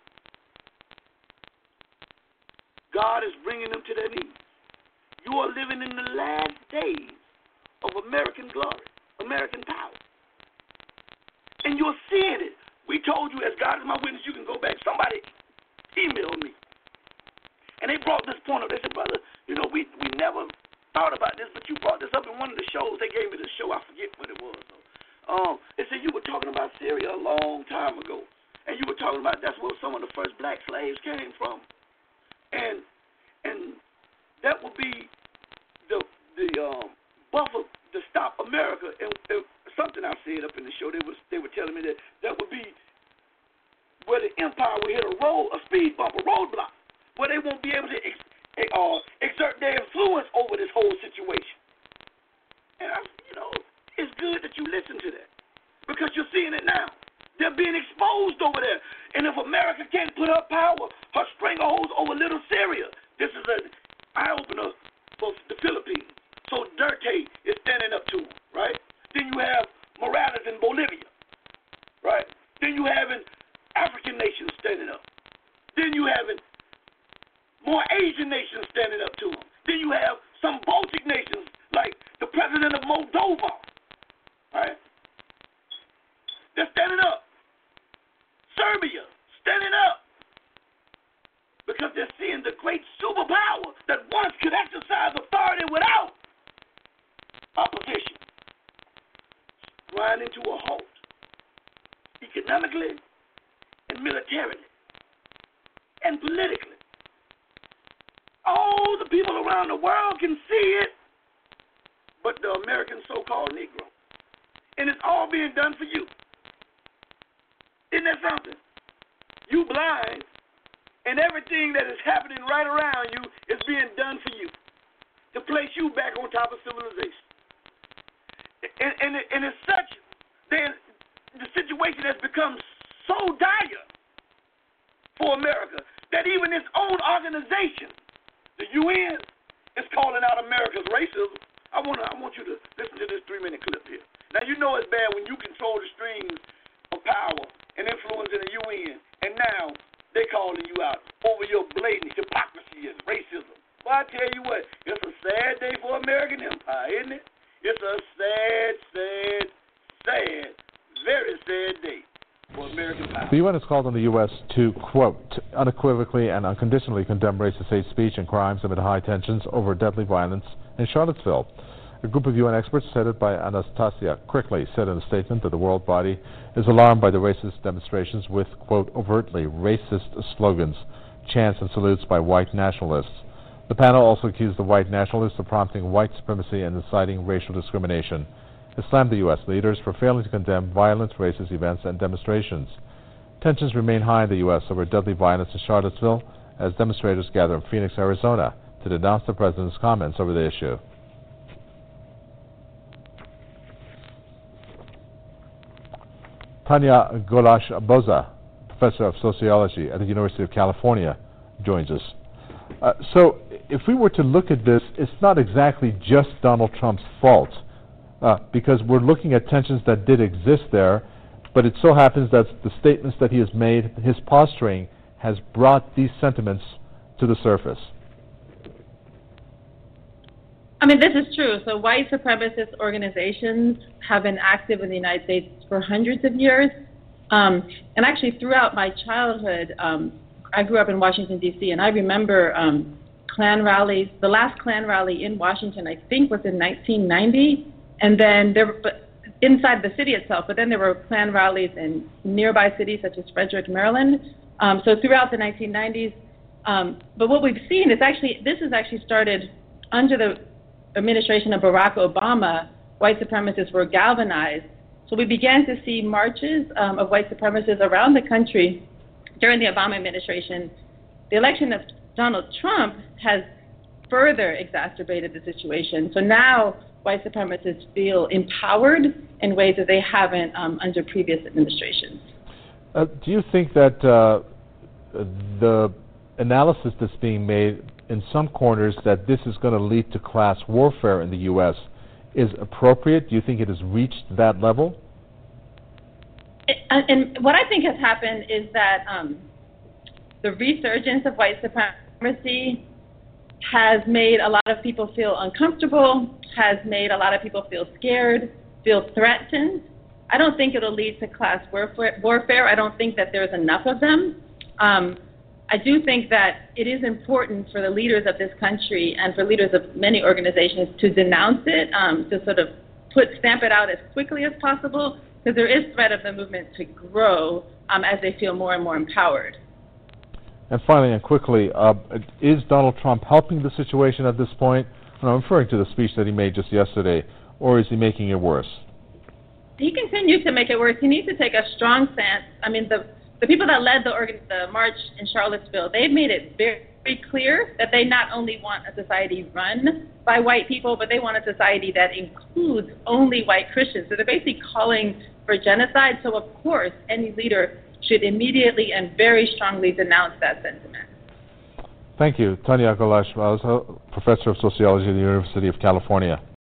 God is bringing them to their knees. You are living in the last days of American glory, American power. And you're seeing it. We told you, as God is my witness, you can go back. Somebody emailed me. And they brought this point up. They said, brother, you know, we, we never thought about this, but you brought this up in one of the shows. They gave me the show. I forget what it was. Um, they said you were talking about Syria a long time ago. And you were talking about that's where some of the first black slaves came from. And and that would be the the um, buffer to stop America. And, and something I said up in the show, they was they were telling me that that would be where the empire would hit a road, a speed bump, a roadblock, where they won't be able to ex, uh, exert their influence over this whole situation. And I, you know, it's good that you listen to that because you're seeing it now. They're being exposed over there. And if America can't put her power, her strangleholds over little Syria, this is an eye-opener for the Philippines. So Duterte is standing up to them, right? Then you have Morales in Bolivia, right? Then you have African nations standing up. Then you have more Asian nations standing up to them. Then you have some Baltic nations like the president of Moldova, right? They're standing up. Serbia, standing up. Because they're seeing the great superpower that once could exercise authority without opposition grinding to a halt, economically and militarily and politically. All the people around the world can see it, but the American so-called Negro. And it's all being done for you. Isn't that something? You blind, and everything that is happening right around you is being done for you to place you back on top of civilization. And, and, and it's such, then the situation has become so dire for America that even its own organization, the U N, is calling out America's racism. I want to, I want you to listen to this three-minute clip here. Now, you know it's bad when you control the strings of power and influence in the U N, and now they calling you out over your blatant hypocrisy and racism. Well, I tell you what, it's a sad day for American empire, isn't it? It's a sad, sad, sad, very sad day for American power. The U N has called on the U S to, quote, unequivocally and unconditionally condemn racist hate speech and crimes amid high tensions over deadly violence in Charlottesville. A group of U N experts, headed by Anastasia Quickly, said in a statement that the world body is alarmed by the racist demonstrations with, quote, overtly racist slogans, chants, and salutes by white nationalists. The panel also accused the white nationalists of prompting white supremacy and inciting racial discrimination. It slammed the U S leaders for failing to condemn violent racist events and demonstrations. Tensions remain high in the U S over deadly violence in Charlottesville as demonstrators gather in Phoenix, Arizona to denounce the president's comments over the issue. Tanya Golash-Boza, professor of sociology at the University of California, joins us. Uh, so if we were to look at this, it's not exactly just Donald Trump's fault, uh, because we're looking at tensions that did exist there, but it so happens that the statements that he has made, his posturing, has brought these sentiments to the surface. I mean, this is true. So white supremacist organizations have been active in the United States for hundreds of years. Um, and actually, throughout my childhood, um, I grew up in Washington, D C, and I remember um, Klan rallies. The last Klan rally in Washington, I think, was in nineteen ninety. And then there were, but inside the city itself, but then there were Klan rallies in nearby cities such as Frederick, Maryland. Um, so throughout the nineteen nineties. Um, but what we've seen is actually, this has actually started under the administration of Barack Obama. White supremacists were galvanized. So we began to see marches um, of white supremacists around the country during the Obama administration. The election of Donald Trump has further exacerbated the situation. So now white supremacists feel empowered in ways that they haven't um, under previous administrations. Uh, do you think that uh, the analysis that's being made in some corners that this is going to lead to class warfare in the U S is appropriate? Do you think it has reached that level? It, and what I think has happened is that um, the resurgence of white supremacy has made a lot of people feel uncomfortable, has made a lot of people feel scared, feel threatened. I don't think it'll lead to class warfare. warfare. I don't think that there's enough of them. Um, I do think that it is important for the leaders of this country and for leaders of many organizations to denounce it, um, to sort of put stamp it out as quickly as possible, because there is threat of the movement to grow um, as they feel more and more empowered. And finally and quickly, uh, is Donald Trump helping the situation at this point? And I'm referring to the speech that he made just yesterday, or is he making it worse? He continues to make it worse. He needs to take a strong stance. I mean, the The people that led the, organ- the march in Charlottesville, they've made it very, very clear that they not only want a society run by white people, but they want a society that includes only white Christians. So they're basically calling for genocide. So, of course, any leader should immediately and very strongly denounce that sentiment. Thank you. Tanya Agalash, professor of sociology at the University of California.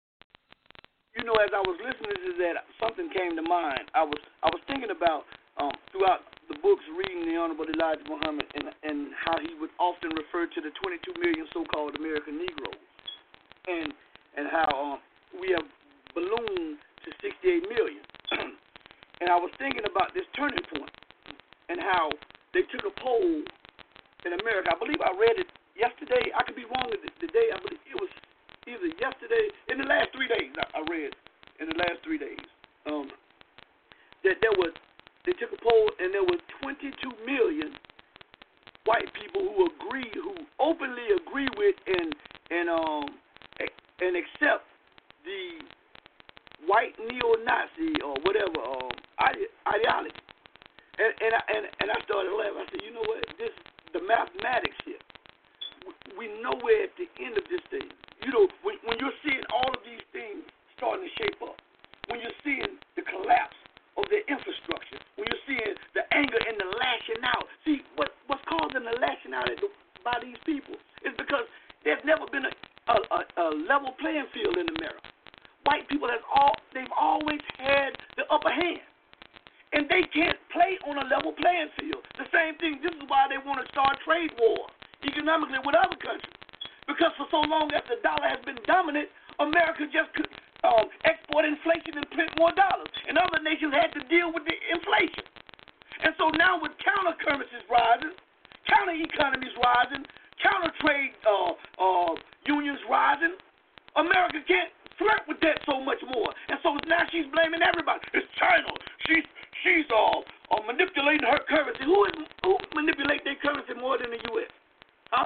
You know, as I was listening to that, something came to mind. I was I was thinking about um, throughout the books reading the Honorable Elijah Muhammad and, and how he would often refer to the twenty-two million so-called American Negroes, and and how um, we have ballooned to sixty-eight million. And I was thinking about this turning point and how they took a poll in America. I believe I read it yesterday. I could be wrong the, the day. I believe it was either yesterday, in the last three days. I, I read in the last three days um, that there was. They took a poll, and there were twenty-two million white people who agree, who openly agree with and and um and accept the white neo-Nazi or whatever um, ide- ideology. And and I, and and I started laughing. I said, you know what? This the mathematics here. We know we're at the end of this thing. You know, when when you're seeing all of these things starting to shape up, when you're seeing the collapse of their infrastructure, when you're seeing the anger and the lashing out. See, what what's causing the lashing out the, by these people is because there's never been a, a, a, a level playing field in America. White people have all they've always had the upper hand, and they can't play on a level playing field. The same thing. This is why they want to start trade war economically with other countries, because for so long as the dollar has been dominant, America just could Um, export inflation and print more dollars. And other nations had to deal with the inflation. And so now with counter currencies rising, counter economies rising, counter trade uh, uh, unions rising, America can't flirt with that so much more. And so now she's blaming everybody. It's China. She's she's uh, uh, manipulating her currency. Who is who manipulate their currency more than the U S? Huh?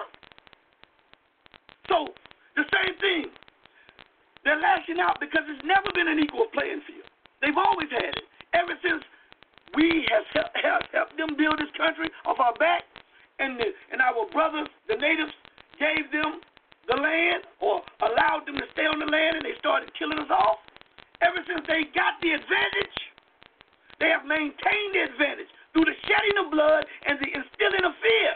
So the same thing. They're lashing out because it's never been an equal playing field. They've always had it. Ever since we have helped, have helped them build this country off our back, and, the, and our brothers, the natives, gave them the land or allowed them to stay on the land, and they started killing us off. Ever since they got the advantage, they have maintained the advantage through the shedding of blood and the instilling of fear.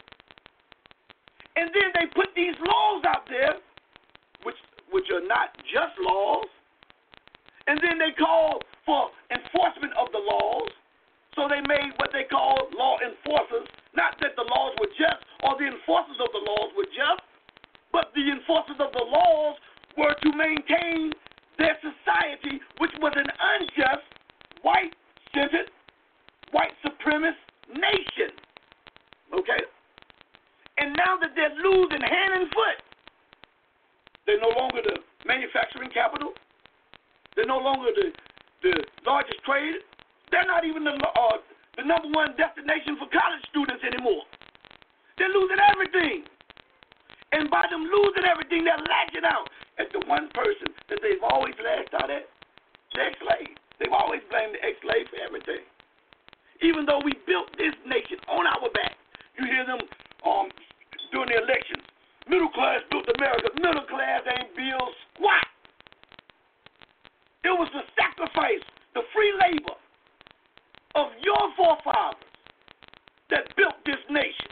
And then they put these laws out there, which which are not just laws, and then they call for enforcement of the laws. So they made what they call law enforcers, not that the laws were just or the enforcers of the laws were just, but the enforcers of the laws were to maintain their society, which was an unjust, white-centered, white supremacist nation. Okay? And now that they're losing hand and foot, they're no longer the manufacturing capital. They're no longer the, the largest trade. They're not even the, uh, the number one destination for college students anymore. They're losing everything. And by them losing everything, they're lashing out at the one person that they've always lashed out at, the ex-slave. They've always blamed the ex-slave for everything. Even though we built this nation on our back, you hear them um, during the elections. Middle class built America. Middle class ain't built squat. It was the sacrifice, the free labor of your forefathers that built this nation.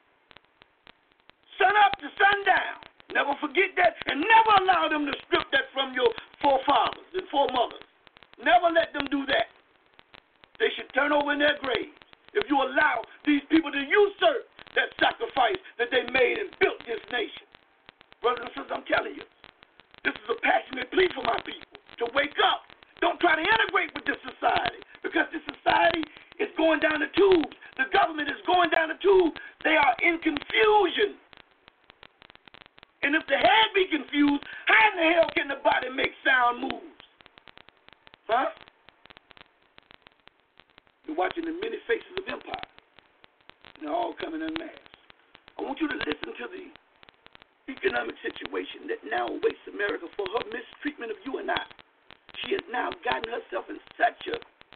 Sun up to sundown. Never forget that, and never allow them to strip that from your forefathers and foremothers. Never let them do that. They should turn over in their graves if you allow these people to usurp that sacrifice that they made and built this nation. Brothers and sisters, I'm telling you, this is a passionate plea for my people to wake up. Don't try to integrate with this society. going down the tube. The government is going down the tube. They are in confusion. And if the head be confused, how in the hell can the body make sound moves? Huh? You're watching the many faces of empire. And they're all coming en masse. I want you to listen to the economic situation that now awaits America for her mistreatment of you and I. She has now gotten herself in such a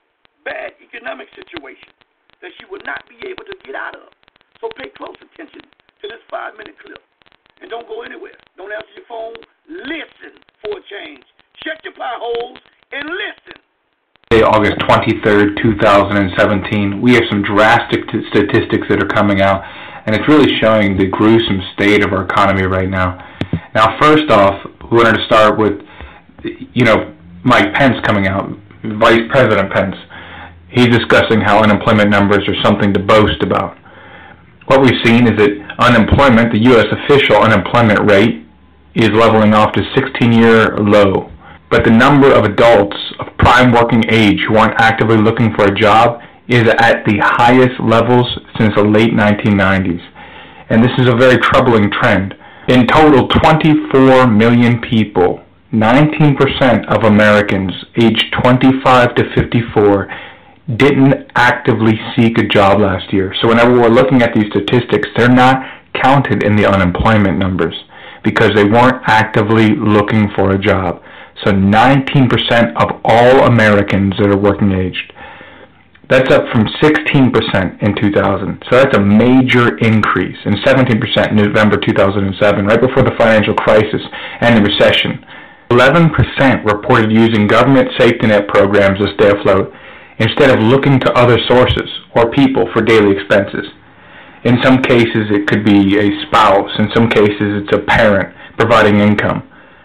bad economic situation that she will not be able to get out of. So pay close attention to this five-minute clip. And don't go anywhere. Don't answer your phone. Listen for a change. Shut your pie holes and listen. August twenty-third, two thousand seventeen, we have some drastic t- statistics that are coming out, and it's really showing the gruesome state of our economy right now. Now, first off, we wanted to start with, you know, Mike Pence coming out, Vice President Pence. He's discussing how unemployment numbers are something to boast about. What we've seen is that unemployment, the U S official unemployment rate, is leveling off to sixteen-year low. But the number of adults of prime working age who aren't actively looking for a job is at the highest levels since the late nineteen nineties. And this is a very troubling trend. In total, twenty-four million people, nineteen percent of Americans aged twenty-five to fifty-four, didn't actively seek a job last year. So whenever we're looking at these statistics, they're not counted in the unemployment numbers because they weren't actively looking for a job. So nineteen percent of all Americans that are working aged. That's up from sixteen percent in two thousand. So that's a major increase, and seventeen percent in November two thousand seven, right before the financial crisis and the recession. eleven percent reported using government safety net programs to stay afloat instead of looking to other sources or people for daily expenses. In some cases, it could be a spouse. In some cases, it's a parent providing income.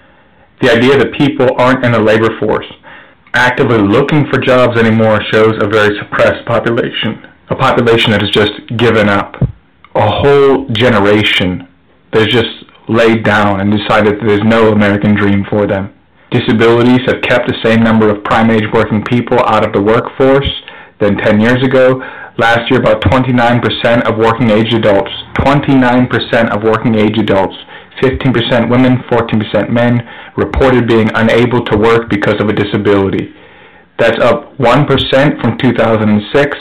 The idea that people aren't in the labor force actively looking for jobs anymore shows a very suppressed population, a population that has just given up, a whole generation that has just laid down and decided that there's no American dream for them. Disabilities have kept the same number of prime-age working people out of the workforce than ten years ago. Last year, about twenty-nine percent of working-age adults, twenty-nine percent of working-age adults, fifteen percent women, fourteen percent men, reported being unable to work because of a disability. That's up one percent from two thousand six,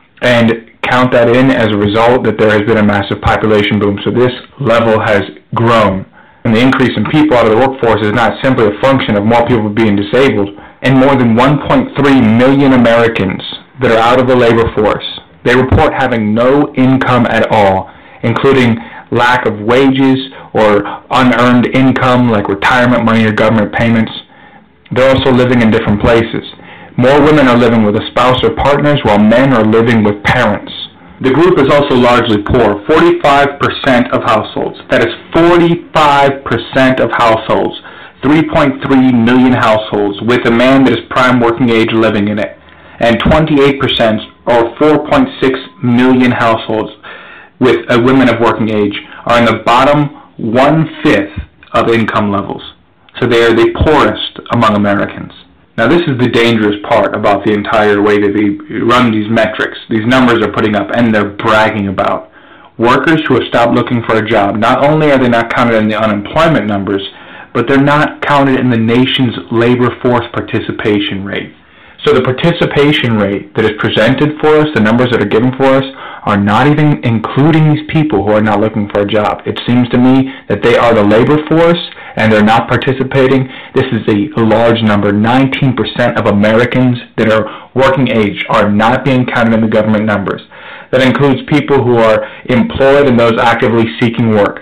and count that in as a result that there has been a massive population boom. So this level has grown. And the increase in people out of the workforce is not simply a function of more people being disabled. And more than one point three million Americans that are out of the labor force, they report having no income at all, including lack of wages or unearned income like retirement money or government payments. They're also living in different places. More women are living with a spouse or partners, while men are living with parents. The group is also largely poor, forty-five percent of households. That is forty-five percent of households, three point three million households, with a man that is prime working age living in it. And twenty-eight percent, or four point six million households, with uh, women of working age, are in the bottom one-fifth of income levels. So they are the poorest among Americans. Now this is the dangerous part about the entire way that they run these metrics. These numbers are putting up and they're bragging about. Workers who have stopped looking for a job, not only are they not counted in the unemployment numbers, but they're not counted in the nation's labor force participation rate. So the participation rate that is presented for us, the numbers that are given for us, are not even including these people who are not looking for a job. It seems to me that they are the labor force and they're not participating. This is a large number. nineteen percent of Americans that are working age are not being counted in the government numbers. That includes people who are employed and those actively seeking work.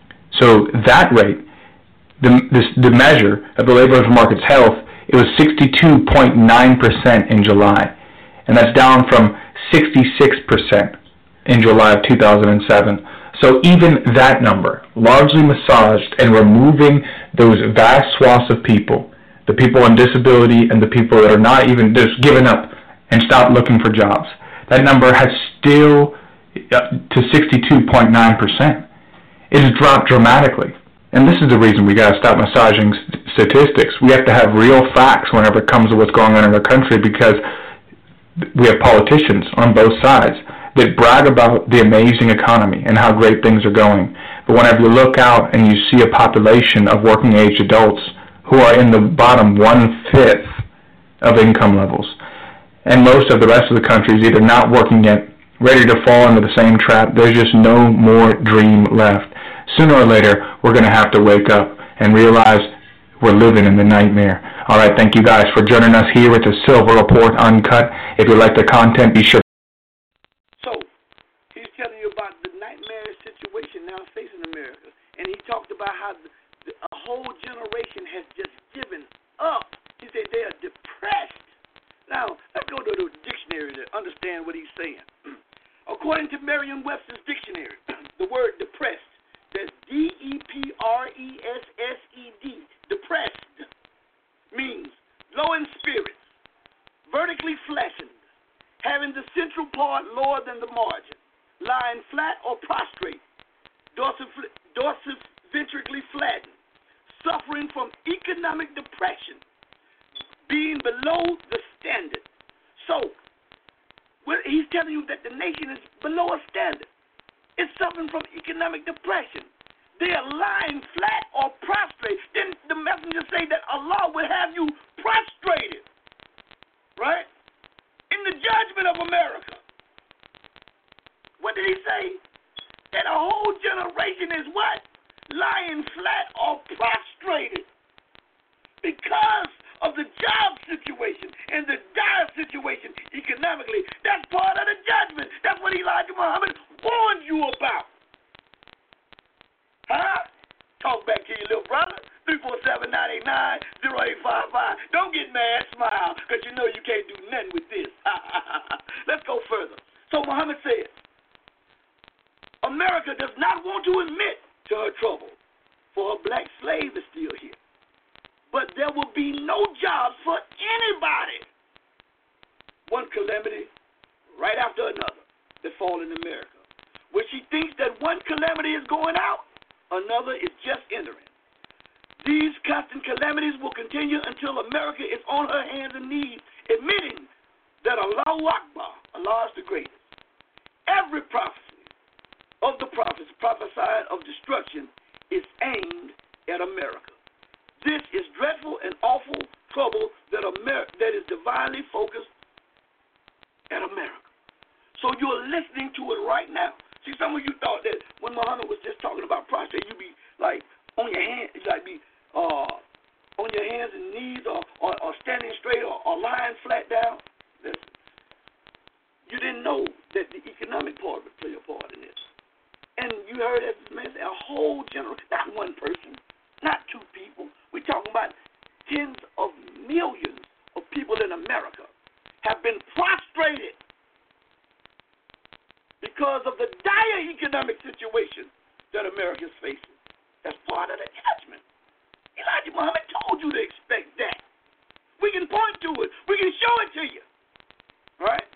So that rate, the, this, the measure of the labor market's health, it was sixty-two point nine percent in July, and that's down from sixty-six percent in July of two thousand seven. So even that number, largely massaged and removing those vast swaths of people, the people on disability and the people that are not even just given up and stopped looking for jobs, that number has still to sixty-two point nine percent. It has dropped dramatically. And this is the reason we got to stop massaging statistics. We have to have real facts whenever it comes to what's going on in our country, because we have politicians on both sides that brag about the amazing economy and how great things are going. But whenever you look out and you see a population of working-age adults who are in the bottom one-fifth of income levels, and most of the rest of the country is either not working yet, ready to fall into the same trap, there's just no more dream left. Sooner or later, we're going to have to wake up and realize we're living in the nightmare. All right, thank you guys for joining us here at the Silver Report Uncut. If you like the content, be sure. So, he's telling you about the nightmare situation now facing America. And he talked about how the, the, a whole generation has just given up. He said they are depressed. Now, let's go to the dictionary to understand what he's saying. According to Merriam-Webster's dictionary, the word depressed, that's D E P R E S S E D, depressed, means low in spirits, vertically flattened, having the central part lower than the margin, lying flat or prostrate, dorsiventrically flattened, suffering from economic depression, being below the standard. So, well, he's telling you that the nation is below a standard. It's suffering from economic depression. They are lying flat or prostrate. Then the messenger say that Allah will have you prostrated, right? In the judgment of America. What did he say? That a whole generation is what? Lying flat or prostrated. Because of the job situation and the dire situation economically. That's part of the judgment. That's what Elijah Muhammad warned you about. Huh? Talk back to your little brother. three four seven, nine eight nine, zero eight five five. Don't get mad, smile, because you know you can't do nothing with this. Let's go further. So Muhammad said, America does not want to admit to her trouble, for her black slave is still here. But there will be no jobs for anybody. One calamity right after another that fall in America. When she thinks that one calamity is going out, another is just entering. These constant calamities will continue until America is on her hands and knees, admitting that Allahu Akbar, Allah is the greatest. Every prophecy of the prophets prophesied of destruction is aimed at America. This is dreadful and awful trouble that Amer- that is divinely focused at America. So you're listening to it right now. See, some of you thought that when Muhammad was just talking about prostrate, you'd be like on your hands, like be uh, on your hands and knees, or, or, or standing straight, or, or lying flat down. Listen, you didn't know that the economic part would play a part in this. And you heard as this man say, a whole generation, not one person, not two people. We're talking about tens of millions of people in America have been prostrated because of the dire economic situation that America is facing. That's part of the judgment. Elijah Muhammad told you to expect that. We can point to it. We can show it to you. All right?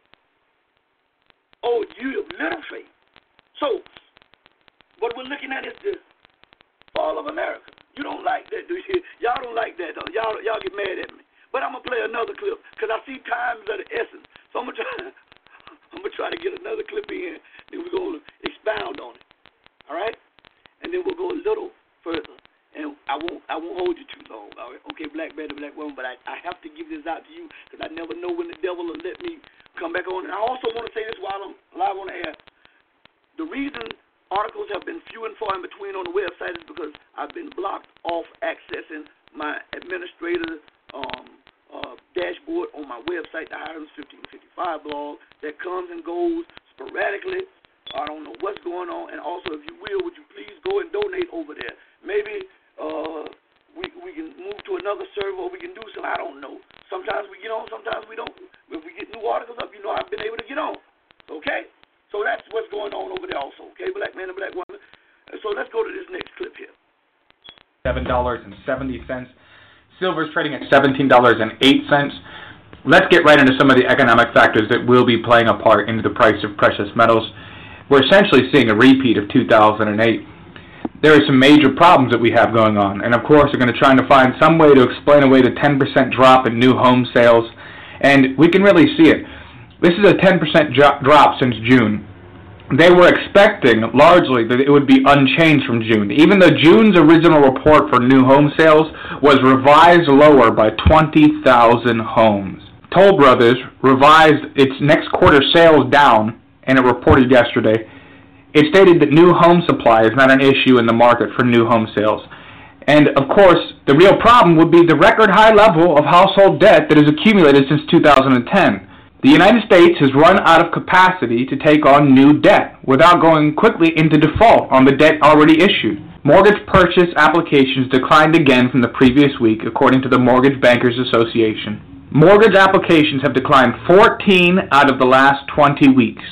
Oh, you have little faith. So, what we're looking at is the fall of America. You don't like that, do you? Y'all don't like that, though. Y'all, y'all get mad at me. But I'm going to play another clip because I see times of the essence. So I'm going to try I'm going to try to get another clip in, then we're going to expound on it. All right? And then we'll go a little further. And I won't I won't hold you too long. All right? Okay, black man and black woman, but I, I have to give this out to you because I never know when the devil will let me come back on. And I also want to say this while I'm live on the air. The reason articles have been few and far in between on the website is because I've been blocked off accessing my administrator um, uh, dashboard on my website, the Hiram fifteen fifty-five blog, that comes and goes sporadically. I don't know what's going on. And also, if you will, would you please go and donate over there? Maybe uh, we we can move to another server, or we can do something. I don't know. Sometimes we get on, sometimes we don't. If we get new articles up, you know I've been able to get on. Okay? So that's what's going on over there also, okay, black man and black woman. So let's go to this next clip here. seven dollars and seventy cents. Silver is trading at seventeen dollars and eight cents. Let's get right into some of the economic factors that will be playing a part into the price of precious metals. We're essentially seeing a repeat of two thousand eight. There are some major problems that we have going on, and of course we're going to try to find some way to explain away the ten percent drop in new home sales and we can really see it. This is a ten percent drop since June. They were expecting largely that it would be unchanged from June, even though June's original report for new home sales was revised lower by twenty thousand homes. Toll Brothers revised its next quarter sales down, and it reported yesterday. It stated that new home supply is not an issue in the market for new home sales. And, of course, the real problem would be the record high level of household debt that has accumulated since two thousand ten. The United States has run out of capacity to take on new debt without going quickly into default on the debt already issued. Mortgage purchase applications declined again from the previous week, according to the Mortgage Bankers Association. Mortgage applications have declined fourteen out of the last twenty weeks.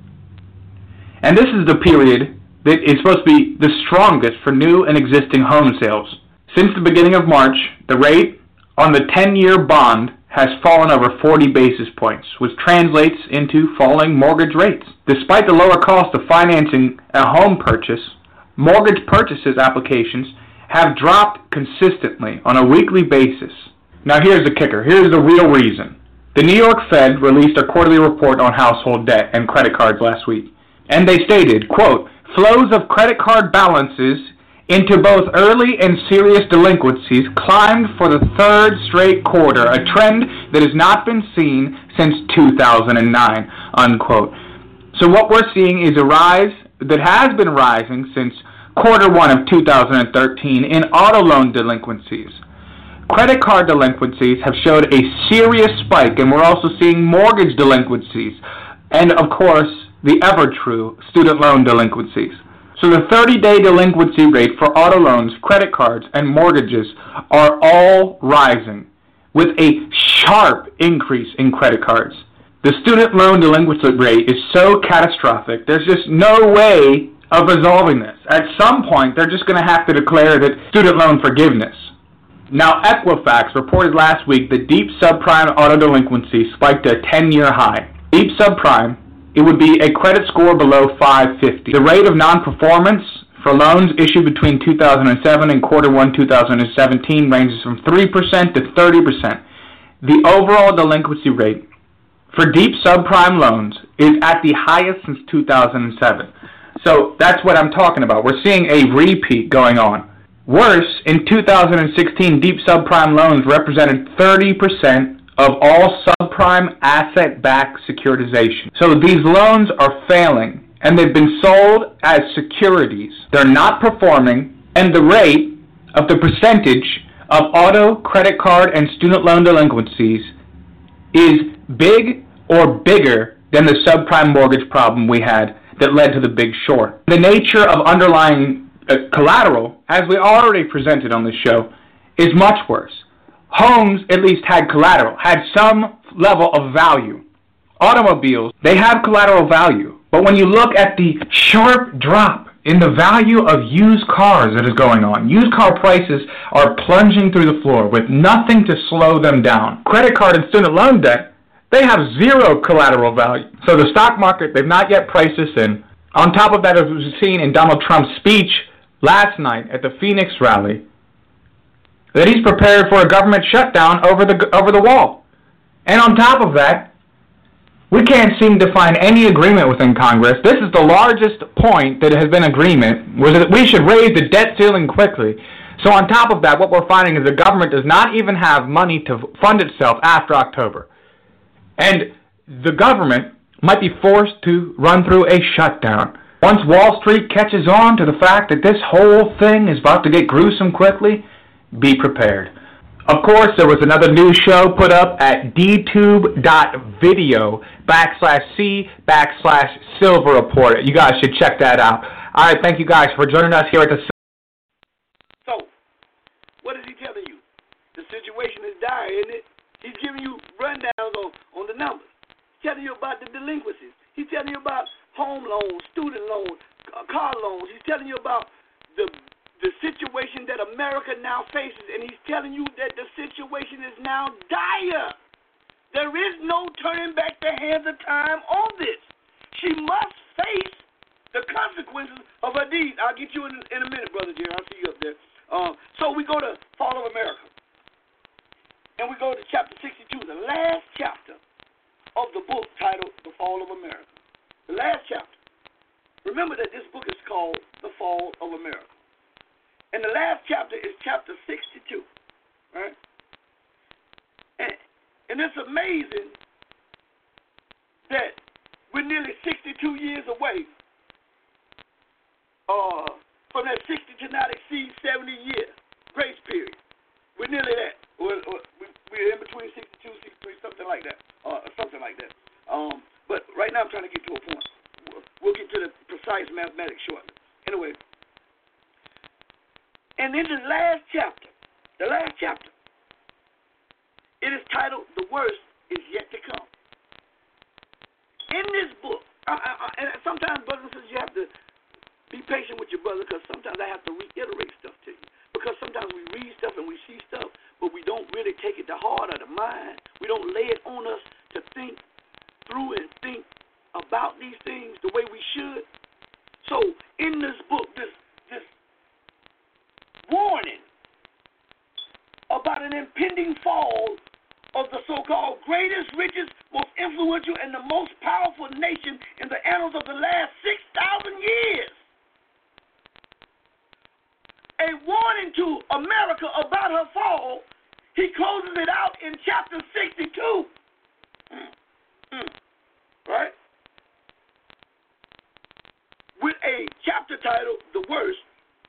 And this is the period that is supposed to be the strongest for new and existing home sales. Since the beginning of March, the rate on the ten-year bond has fallen over forty basis points, which translates into falling mortgage rates. Despite the lower cost of financing a home purchase, mortgage purchases applications have dropped consistently on a weekly basis. Now here's the kicker. Here's the real reason. The New York Fed released a quarterly report on household debt and credit cards last week, and they stated, quote, flows of credit card balances into both early and serious delinquencies climbed for the third straight quarter, a trend that has not been seen since two thousand nine, unquote. So what we're seeing is a rise that has been rising since quarter one of two thousand thirteen in auto loan delinquencies. Credit card delinquencies have showed a serious spike, and we're also seeing mortgage delinquencies, and of course, the ever-true student loan delinquencies. So the thirty-day delinquency rate for auto loans, credit cards, and mortgages are all rising, with a sharp increase in credit cards. The student loan delinquency rate is so catastrophic, there's just no way of resolving this. At some point, they're just going to have to declare that student loan forgiveness. Now, Equifax reported last week that deep subprime auto delinquency spiked to a ten-year high. Deep subprime, it would be a credit score below five fifty. The rate of non-performance for loans issued between two thousand seven and quarter one two thousand seventeen ranges from three percent to thirty percent. The overall delinquency rate for deep subprime loans is at the highest since two thousand seven. So that's what I'm talking about. We're seeing a repeat going on. Worse, in two thousand sixteen, deep subprime loans represented thirty percent of all subprime asset-backed securitization. So these loans are failing, and they've been sold as securities. They're not performing, and the rate of the percentage of auto, credit card, and student loan delinquencies is big or bigger than the subprime mortgage problem we had that led to the Big Short. The nature of underlying uh, collateral, as we already presented on the show, is much worse. Homes at least had collateral, had some level of value. Automobiles, they have collateral value. But when you look at the sharp drop in the value of used cars that is going on, used car prices are plunging through the floor with nothing to slow them down. Credit card and student loan debt, they have zero collateral value. So the stock market, they've not yet priced this in. On top of that, as we've seen in Donald Trump's speech last night at the Phoenix rally, that he's prepared for a government shutdown over the over the wall. And on top of that, we can't seem to find any agreement within Congress. This is the largest point that has been agreement, was that we should raise the debt ceiling quickly. So on top of that, what we're finding is the government does not even have money to fund itself after October. And the government might be forced to run through a shutdown. Once Wall Street catches on to the fact that this whole thing is about to get gruesome quickly, be prepared. Of course, there was another news show put up at dtube.video backslash C backslash Silver Report. You guys should check that out. All right, thank you guys for joining us here at the... So, what is he telling you? The situation is dire, isn't it? He's giving you rundowns on, on the numbers. He's telling you about the delinquencies. He's telling you about home loans, student loans, car loans. He's telling you about the... the situation that America now faces, and he's telling you that the situation is now dire. There is no turning back the hands of time on this. She must face the consequences of her deeds. I'll get you in, in a minute, Brother Jerry. I'll see you up there. Uh, so we go to Fall of America. And we go to chapter sixty-two, the last chapter of the book titled The Fall of America. The last chapter. Remember that this book is called The Fall of America. And the last chapter is chapter sixty-two. Right? And, and it's amazing that we're nearly sixty-two years away uh, from that sixty to not exceed seventy year grace period. We're nearly that. We're, we're in between sixty-two, sixty-three, something like that. Uh, something like that. Um, but right now I'm trying to get to a point. We'll get to the precise mathematics shortly. Anyway, and in the last chapter, the last chapter, it is titled "The Worst Is Yet to Come." In this book, I, I, I, and sometimes, brothers and sisters, you have to be patient with your brother because sometimes I have to reiterate stuff to you. Because sometimes we read stuff and we see stuff, but we don't really take it to heart or the mind. We don't lay it on us to think through and think about these things the way we should. So in this book, this this warning about an impending fall of the so-called greatest, richest, most influential, and the most powerful nation in the annals of the last six thousand years. A warning to America about her fall. He closes it out in chapter sixty-two. Mm. Mm. Right? With a chapter titled, "The Worst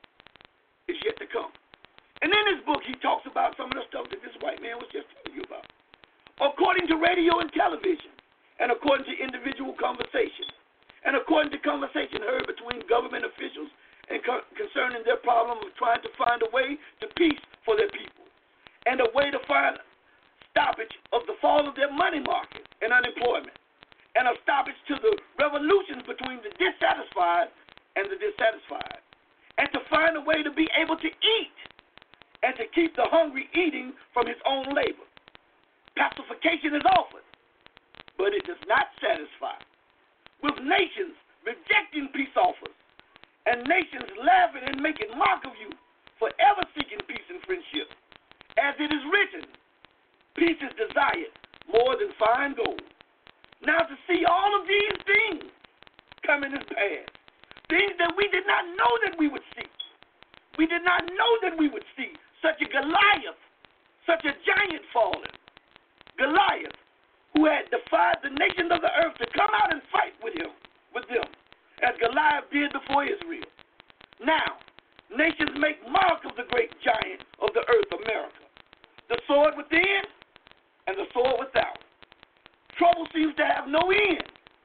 Is Yet to Come." And in this book, he talks about some of the stuff that this white man was just telling you about. According to radio and television, and according to individual conversation, and according to conversation heard between government officials and co- concerning their problem of trying to find a way to peace for their people, and a way to find stoppage of the fall of their money market and unemployment, and a stoppage to the revolutions between the dissatisfied and the dissatisfied, and to find a way to be able to eat and to keep the hungry eating from his own labor. Pacification is offered, but it does not satisfy. With nations rejecting peace offers, and nations laughing and making mock of you, forever seeking peace and friendship. As it is written, peace is desired more than fine gold. Now to see all of these things coming to pass, things that we did not know that we would see. We did not know that we would see such a Goliath, such a giant fallen. Goliath, who had defied the nations of the earth to come out and fight with him, with them, as Goliath did before Israel. Now, nations make mark of the great giant of the earth, America. The sword within and the sword without. Trouble seems to have no end.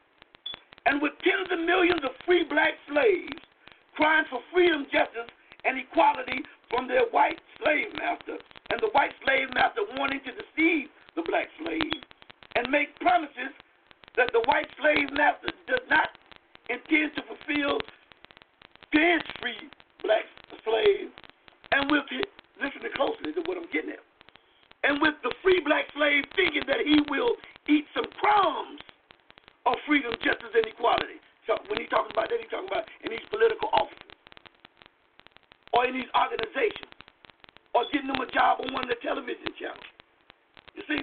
And with tens of millions of free black slaves crying for freedom, justice, and equality from their white slave master, and the white slave master wanting to deceive the black slave and make promises that the white slave master does not intend to fulfill his free black slave, and with it, listen closely to what I'm getting at, and with the free black slave thinking that he will eat some crumbs of freedom, justice, and equality. So when he talks about that, he's talking about in these political offices, or in these organizations, or getting them a job on one of the television channels. You see?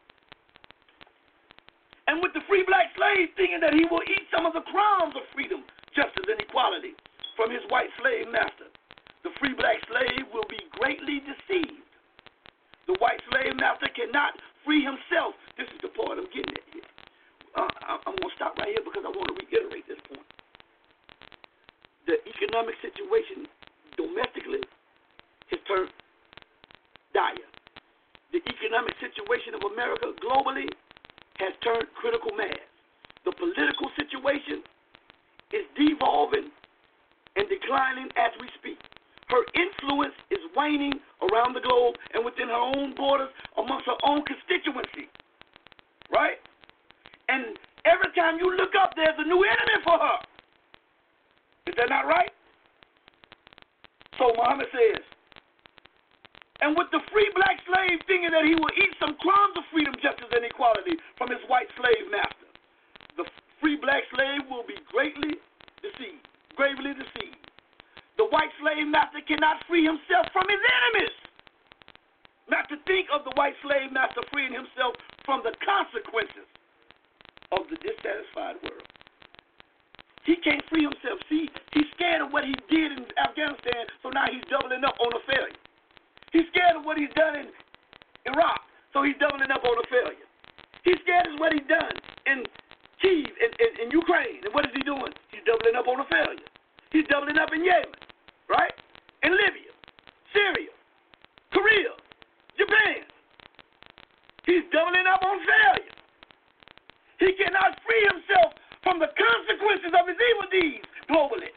And with the free black slave thinking that he will eat some of the crumbs of freedom, justice, and equality from his white slave master, the free black slave will be greatly deceived. The white slave master cannot free himself. This is the part I'm getting at here. Uh, I'm going to stop right here because I want to reiterate this point. The economic situation domestically has turned dire. The economic situation of America globally has turned critical mass. The political situation is devolving and declining as we speak. Her influence is waning around the globe and within her own borders amongst her own constituency. Right? And every time you look up, there's a new enemy for her. Is that not right? So Muhammad says, and with the free black slave thinking that he will eat some crumbs of freedom, justice, and equality from his white slave master, the free black slave will be greatly deceived, gravely deceived. The white slave master cannot free himself from his enemies. Not got to think of the white slave master freeing himself from the consequences of the dissatisfied world. He can't free himself. See, he's scared of what he did in Afghanistan, so now he's doubling up on a failure. He's scared of what he's done in Iraq, so he's doubling up on a failure. He's scared of what he's done in Kyiv, in, in, in Ukraine, and what is he doing? He's doubling up on a failure. He's doubling up in Yemen, right? In Libya, Syria, Korea, Japan. He's doubling up on failure. He cannot free himself from the consequences of his evil deeds globally.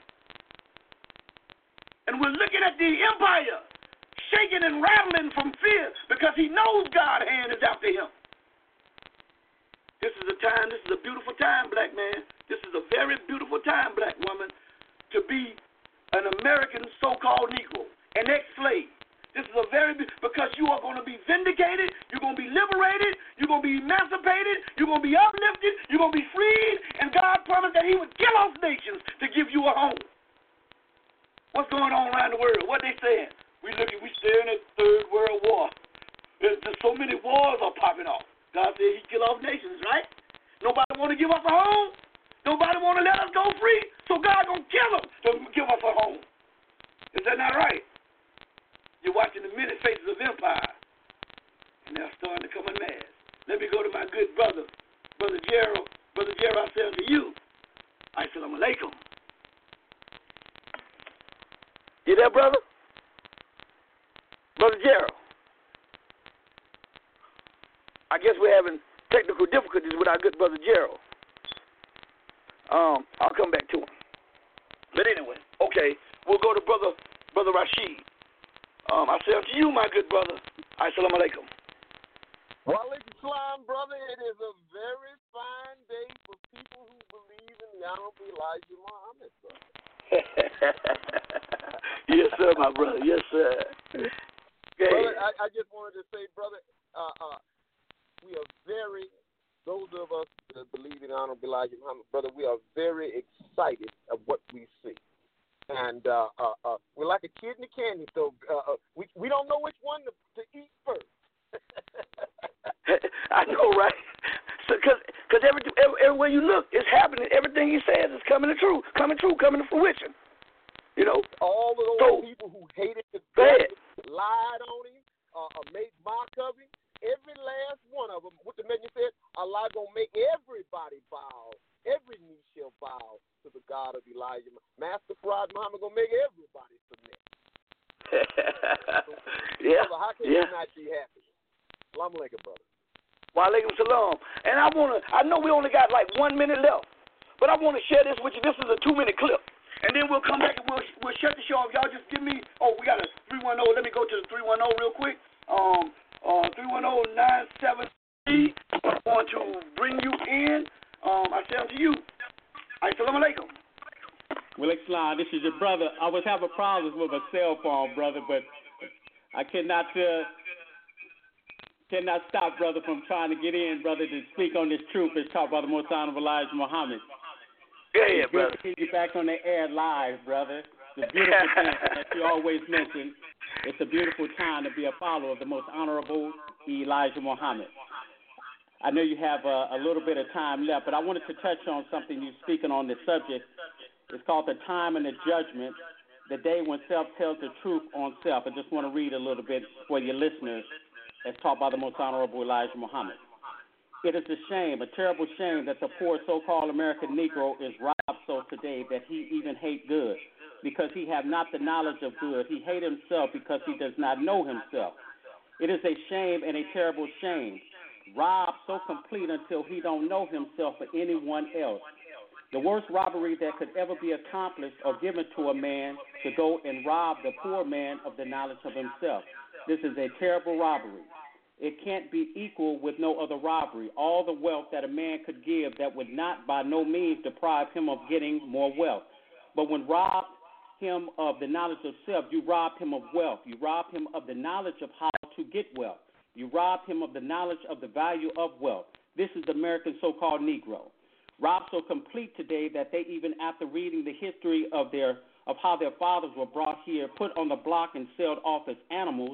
And we're looking at the empire shaking and rattling from fear because he knows God's hand is after him. This is a time, this is a beautiful time, black man. This is a very beautiful time, black woman, to be an American so-called Negro, an ex-slave. This is a very, because you are going to be vindicated, you're going to be liberated, you're going to be emancipated, you're going to be uplifted, you're going to be freed, and God promised that he would kill off nations to give you a home. What's going on around the world? What they saying? We looking, we staring at the Third World War. There's, there's so many wars are popping off. God said he kill off nations, right? Nobody want to give us a home. Nobody want to let us go free. So God gonna kill them to give us a home. Is that not right? You're watching the many faces of empire, and they're starting to come in mass. Let me go to my good brother, Brother Gerald. Brother Gerald, I say unto you, Assalamu alaikum. You there, brother? Brother Gerald. I guess we're having technical difficulties with our good brother Gerald. Um, I'll come back to him. But anyway, okay, we'll go to brother brother Rashid. Um, I say unto you, my good brother, Assalamu alaikum. Wa alaikum salam, brother. It is a very fine day for people who believe in the Honorable Elijah Muhammad, brother. Yes, sir, my brother. Yes, sir. Okay. Brother, I, I just wanted to say, brother, uh, uh, we are very, those of us that believe in Honorable Elijah Muhammad, brother, we are very excited of what we see. And uh, uh, uh, we're like a kid in the candy store. Uh, uh, we we don't know which one to, to eat first. I know, right? So, cause, cause every, every, everywhere you look, it's happening. Everything he says is coming to true, coming true, coming to fruition. You know, all of those so, people who hated the bad, lied on him, uh, uh, made mock of him. Every last one of them, what the message said, Allah gonna make everybody bow. Every knee shall bow to the God of Elijah. Master Farad Muhammad gonna make everybody submit. So, yeah. brother, how can yeah. you not be happy? Assalamu alaikum, brother. Wa alaikum salam. And I wanna, I know we only got like one minute left, but I wanna share this with you. This is a two minute clip. And then we'll come back and we'll we'll shut the show off. Y'all just give me, oh, we got a three one zero. Let me go to the three one zero real quick. Um, uh, three one zero nine seven three. I want to bring you in. Um, I say unto you, Assalamu alaikum. Well, Islam, this is your brother. I was having problems with my cell phone, brother, but I cannot uh, cannot stop, brother, from trying to get in, brother, to speak on this truth as taught by the Most Honorable Elijah Muhammad. Yeah, yeah, it's good brother. to see you back on the air live, brother. It's a beautiful thing, as you always mention. It's a beautiful time to be a follower of the Most Honorable Elijah Muhammad. I know you have a, a little bit of time left, but I wanted to touch on something you're speaking on this subject. It's called the time and the judgment, the day when self tells the truth on self. I just want to read a little bit for your listeners, as taught by the Most Honorable Elijah Muhammad. It is a shame, a terrible shame, that the poor so-called American Negro is robbed so today that he even hate good, because he have not the knowledge of good. He hate himself because he does not know himself. It is a shame and a terrible shame. Robbed so complete until he don't know himself or anyone else. The worst robbery that could ever be accomplished or given to a man to go and rob the poor man of the knowledge of himself. This is a terrible robbery. It can't be equal with no other robbery. All the wealth that a man could give, that would not by no means deprive him of getting more wealth. But when robbed him of the knowledge of self, you robbed him of wealth. You robbed him of the knowledge of how to get wealth. You robbed him of the knowledge of the value of wealth. This is the American so-called Negro. Robbed so complete today that they, even after reading the history of their of how their fathers were brought here, put on the block and sold off as animals,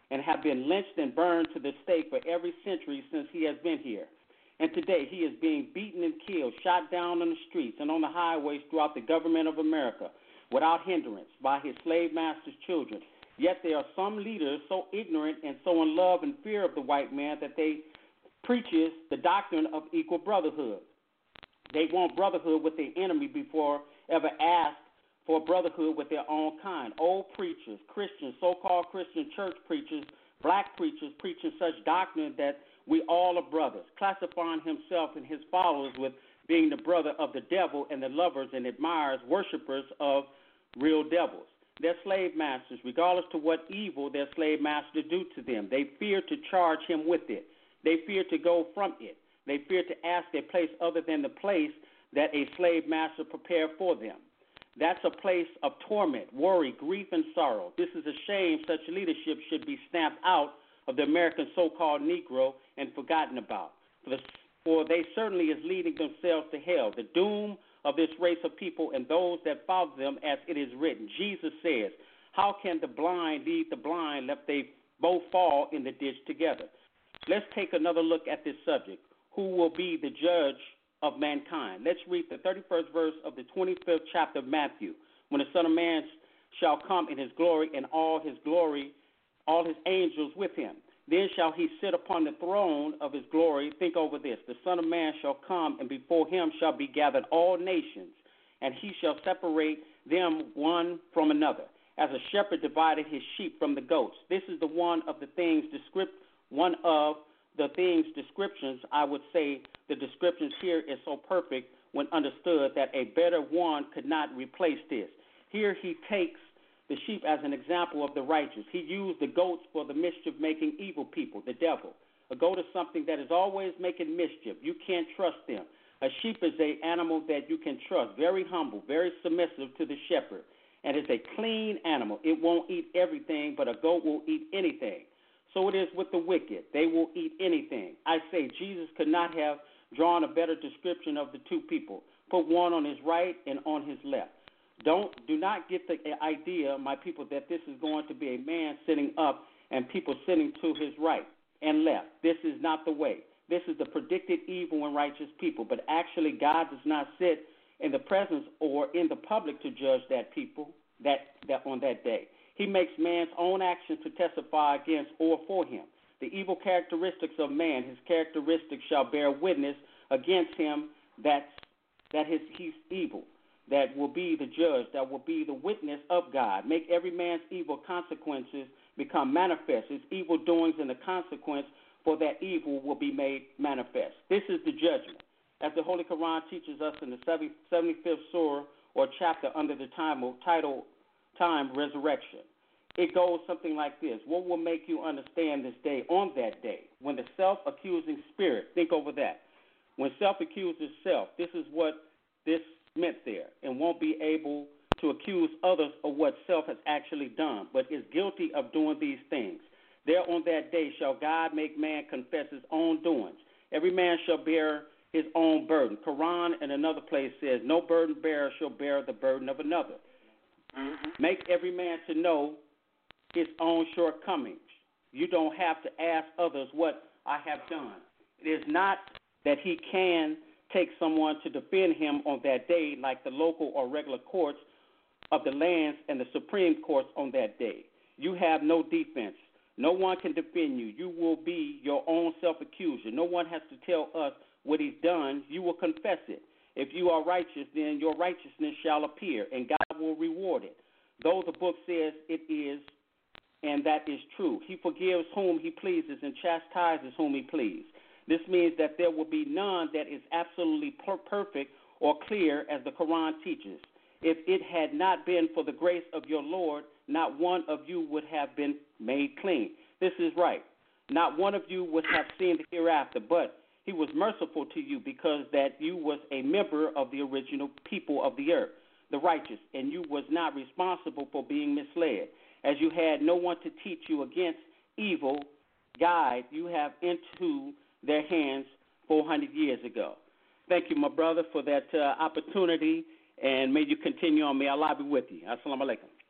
and have been lynched and burned to the stake for every century since he has been here. And today he is being beaten and killed, shot down on the streets and on the highways throughout the government of America without hindrance by his slave master's children. Yet there are some leaders so ignorant and so in love and fear of the white man that they preaches the doctrine of equal brotherhood. They want brotherhood with their enemy before ever asked for brotherhood with their own kind. Old preachers, Christians, so-called Christian church preachers, black preachers preaching such doctrine that we all are brothers, classifying himself and his followers with being the brother of the devil and the lovers and admirers, worshipers of real devils. Their slave masters, regardless to what evil their slave masters do to them, they fear to charge him with it. They fear to go from it. They fear to ask their place other than the place that a slave master prepared for them. That's a place of torment, worry, grief, and sorrow. This is a shame. Such leadership should be stamped out of the American so-called Negro and forgotten about. For, the, for they certainly is leading themselves to hell, the doom of this race of people and those that follow them, as it is written. Jesus says, how can the blind lead the blind, lest they both fall in the ditch together? Let's take another look at this subject. Who will be the judge of mankind? Let's read the thirty-first verse of the twenty-fifth chapter of Matthew. When the Son of Man shall come in his glory and all his glory, all his angels with him. Then shall he sit upon the throne of his glory. Think over this. The Son of Man shall come, and before him shall be gathered all nations, and he shall separate them one from another, as a shepherd divided his sheep from the goats. This is the one of the things descript, one of the things descriptions, I would say the descriptions here is so perfect when understood that a better one could not replace this. Here he takes the sheep as an example of the righteous. He used the goats for the mischief-making evil people, the devil. A goat is something that is always making mischief. You can't trust them. A sheep is an animal that you can trust, very humble, very submissive to the shepherd, and it's a clean animal. It won't eat everything, but a goat will eat anything. So it is with the wicked. They will eat anything. I say Jesus could not have drawn a better description of the two people. Put one on his right and on his left. Don't do not get the idea, my people, that this is going to be a man sitting up and people sitting to his right and left. This is not the way. This is the predicted evil and righteous people. But actually, God does not sit in the presence or in the public to judge that people that, that on that day. He makes man's own actions to testify against or for him. The evil characteristics of man, his characteristics shall bear witness against him that that his, he's evil. That will be the judge, that will be the witness of God. Make every man's evil consequences become manifest. His evil doings and the consequence for that evil will be made manifest. This is the judgment. As the Holy Quran teaches us in the seventy-fifth surah or chapter under the time of, title Time Resurrection. It goes something like this. What will make you understand this day on that day? When the self-accusing spirit, think over that. When self accuses self, this is what this meant there, and won't be able to accuse others of what self has actually done, but is guilty of doing these things. There on that day shall God make man confess his own doings. Every man shall bear his own burden. Quran in another place says, no burden bearer shall bear the burden of another. Mm-hmm. Make every man to know his own shortcomings. You don't have to ask others what I have done. It is not that he can take someone to defend him on that day like the local or regular courts of the lands and the Supreme Courts on that day. You have no defense. No one can defend you. You will be your own self-accuser. No one has to tell us what he's done. You will confess it. If you are righteous, then your righteousness shall appear, and God will reward it. Though the book says it is, and that is true. He forgives whom he pleases and chastises whom he pleases. This means that there will be none that is absolutely per- perfect or clear as the Quran teaches. If it had not been for the grace of your Lord, not one of you would have been made clean. This is right. Not one of you would have seen the hereafter, but he was merciful to you because that you was a member of the original people of the earth, the righteous, and you was not responsible for being misled. As you had no one to teach you against evil, guide you have into their hands four hundred years ago. Thank you, my brother, for that uh, opportunity, and may you continue on. May Allah be with you. Assalamu alaikum.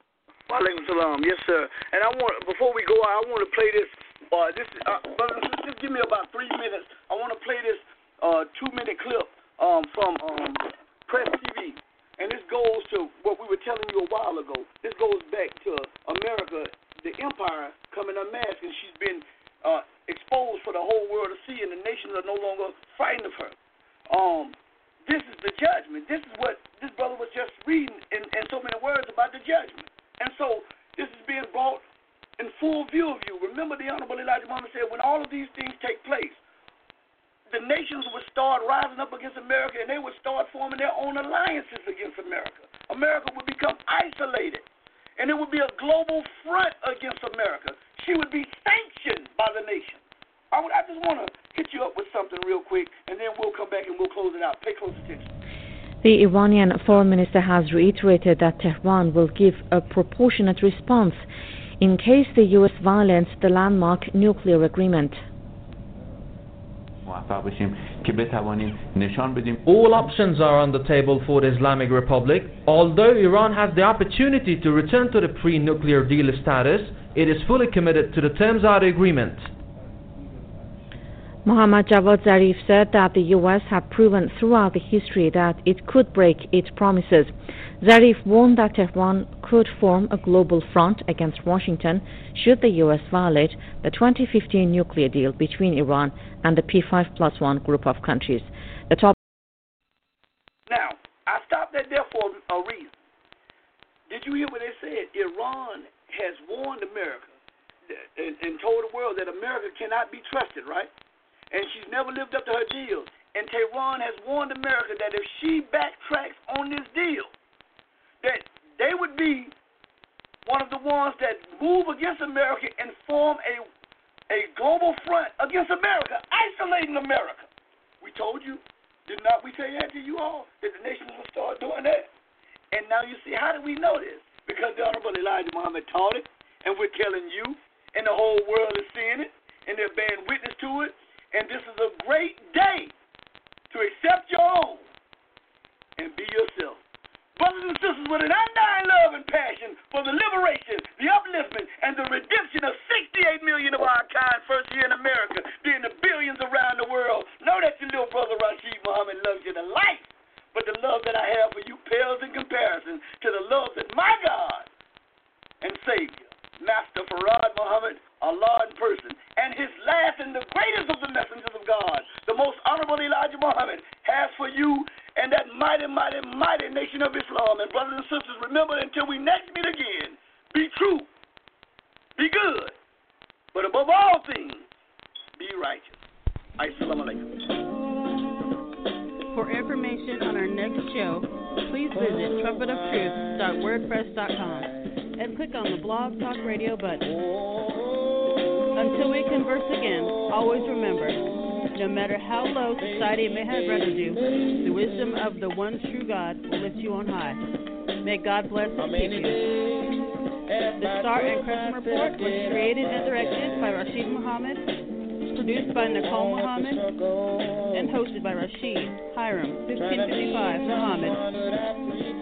Wa alaikum salam. Yes, sir. And I want, before we go out, I want to play this. Uh, this, uh, brothers and sisters, just give me about three minutes. I want to play this uh, two-minute clip um, from um, Press T V. And this goes to what we were telling you a while ago. This goes back to America, the empire, coming unmasked, and she's been uh, exposed for the whole world to see, and the nations are no longer frightened of her. Um, this is the judgment. This is what this brother was just reading in, in so many words about the judgment. And so this is being brought in full view of you. Remember, the Honorable Elijah Muhammad said, when all of these things take place, the nations would start rising up against America, and they would start forming their own alliances against America. America would become isolated, and it would be a global front against America. She would be sanctioned by the nation. I, would, I just want to hit you up with something real quick, and then we'll come back and we'll close it out. Pay close attention. The Iranian foreign minister has reiterated that Tehran will give a proportionate response in case the U S violates the landmark nuclear agreement. All options are on the table for the Islamic Republic. Although Iran has the opportunity to return to the pre-nuclear deal status, it is fully committed to the terms of the agreement. Mohammad Javad Zarif said that the U S had proven throughout the history that it could break its promises. Zarif warned that Tehran could form a global front against Washington should the U S violate the twenty fifteen nuclear deal between Iran and the P five plus one group of countries. The top Now, I stopped that there for a reason. Did you hear what they said? Iran has warned America and, and told the world that America cannot be trusted, right? And she's never lived up to her deal. And Tehran has warned America that if she backtracks on this deal, that they would be one of the ones that move against America and form a a global front against America, isolating America. We told you, did not we say that to you all, that the nations will start doing that? And now you see, how do we know this? Because the Honorable Elijah Muhammad taught it, and we're telling you, and the whole world is seeing it, and they're bearing witness to it. And this is a great day to accept your own and be yourself. Brothers and sisters, with an undying love and passion for the liberation, the upliftment, and the redemption of sixty-eight million of our kind first here in America, then the billions around the world, know that your little brother Rashid Muhammad loves you to life. But the love that I have for you pales in comparison to the love that my God and Savior, Master Farad Muhammad, Allah in person, and his last and the greatest of the messengers of God, the most honorable Elijah Muhammad, has for you and that mighty, mighty, mighty nation of Islam. And brothers and sisters, remember, until we next meet again, be true, be good, but above all things, be righteous. Assalamu alaikum. For information on our next show, please visit trumpet of truth dot wordpress dot com and click on the Blog Talk Radio button. Until we converse again, always remember, no matter how low society may have rendered you, the wisdom of the one true God will lift you on high. May God bless and keep you. The Star and Crescent Report was created and directed by Rashid Muhammad, produced by Nicole Muhammad, and hosted by Rashid Hiram, fifteen fifty-five Muhammad.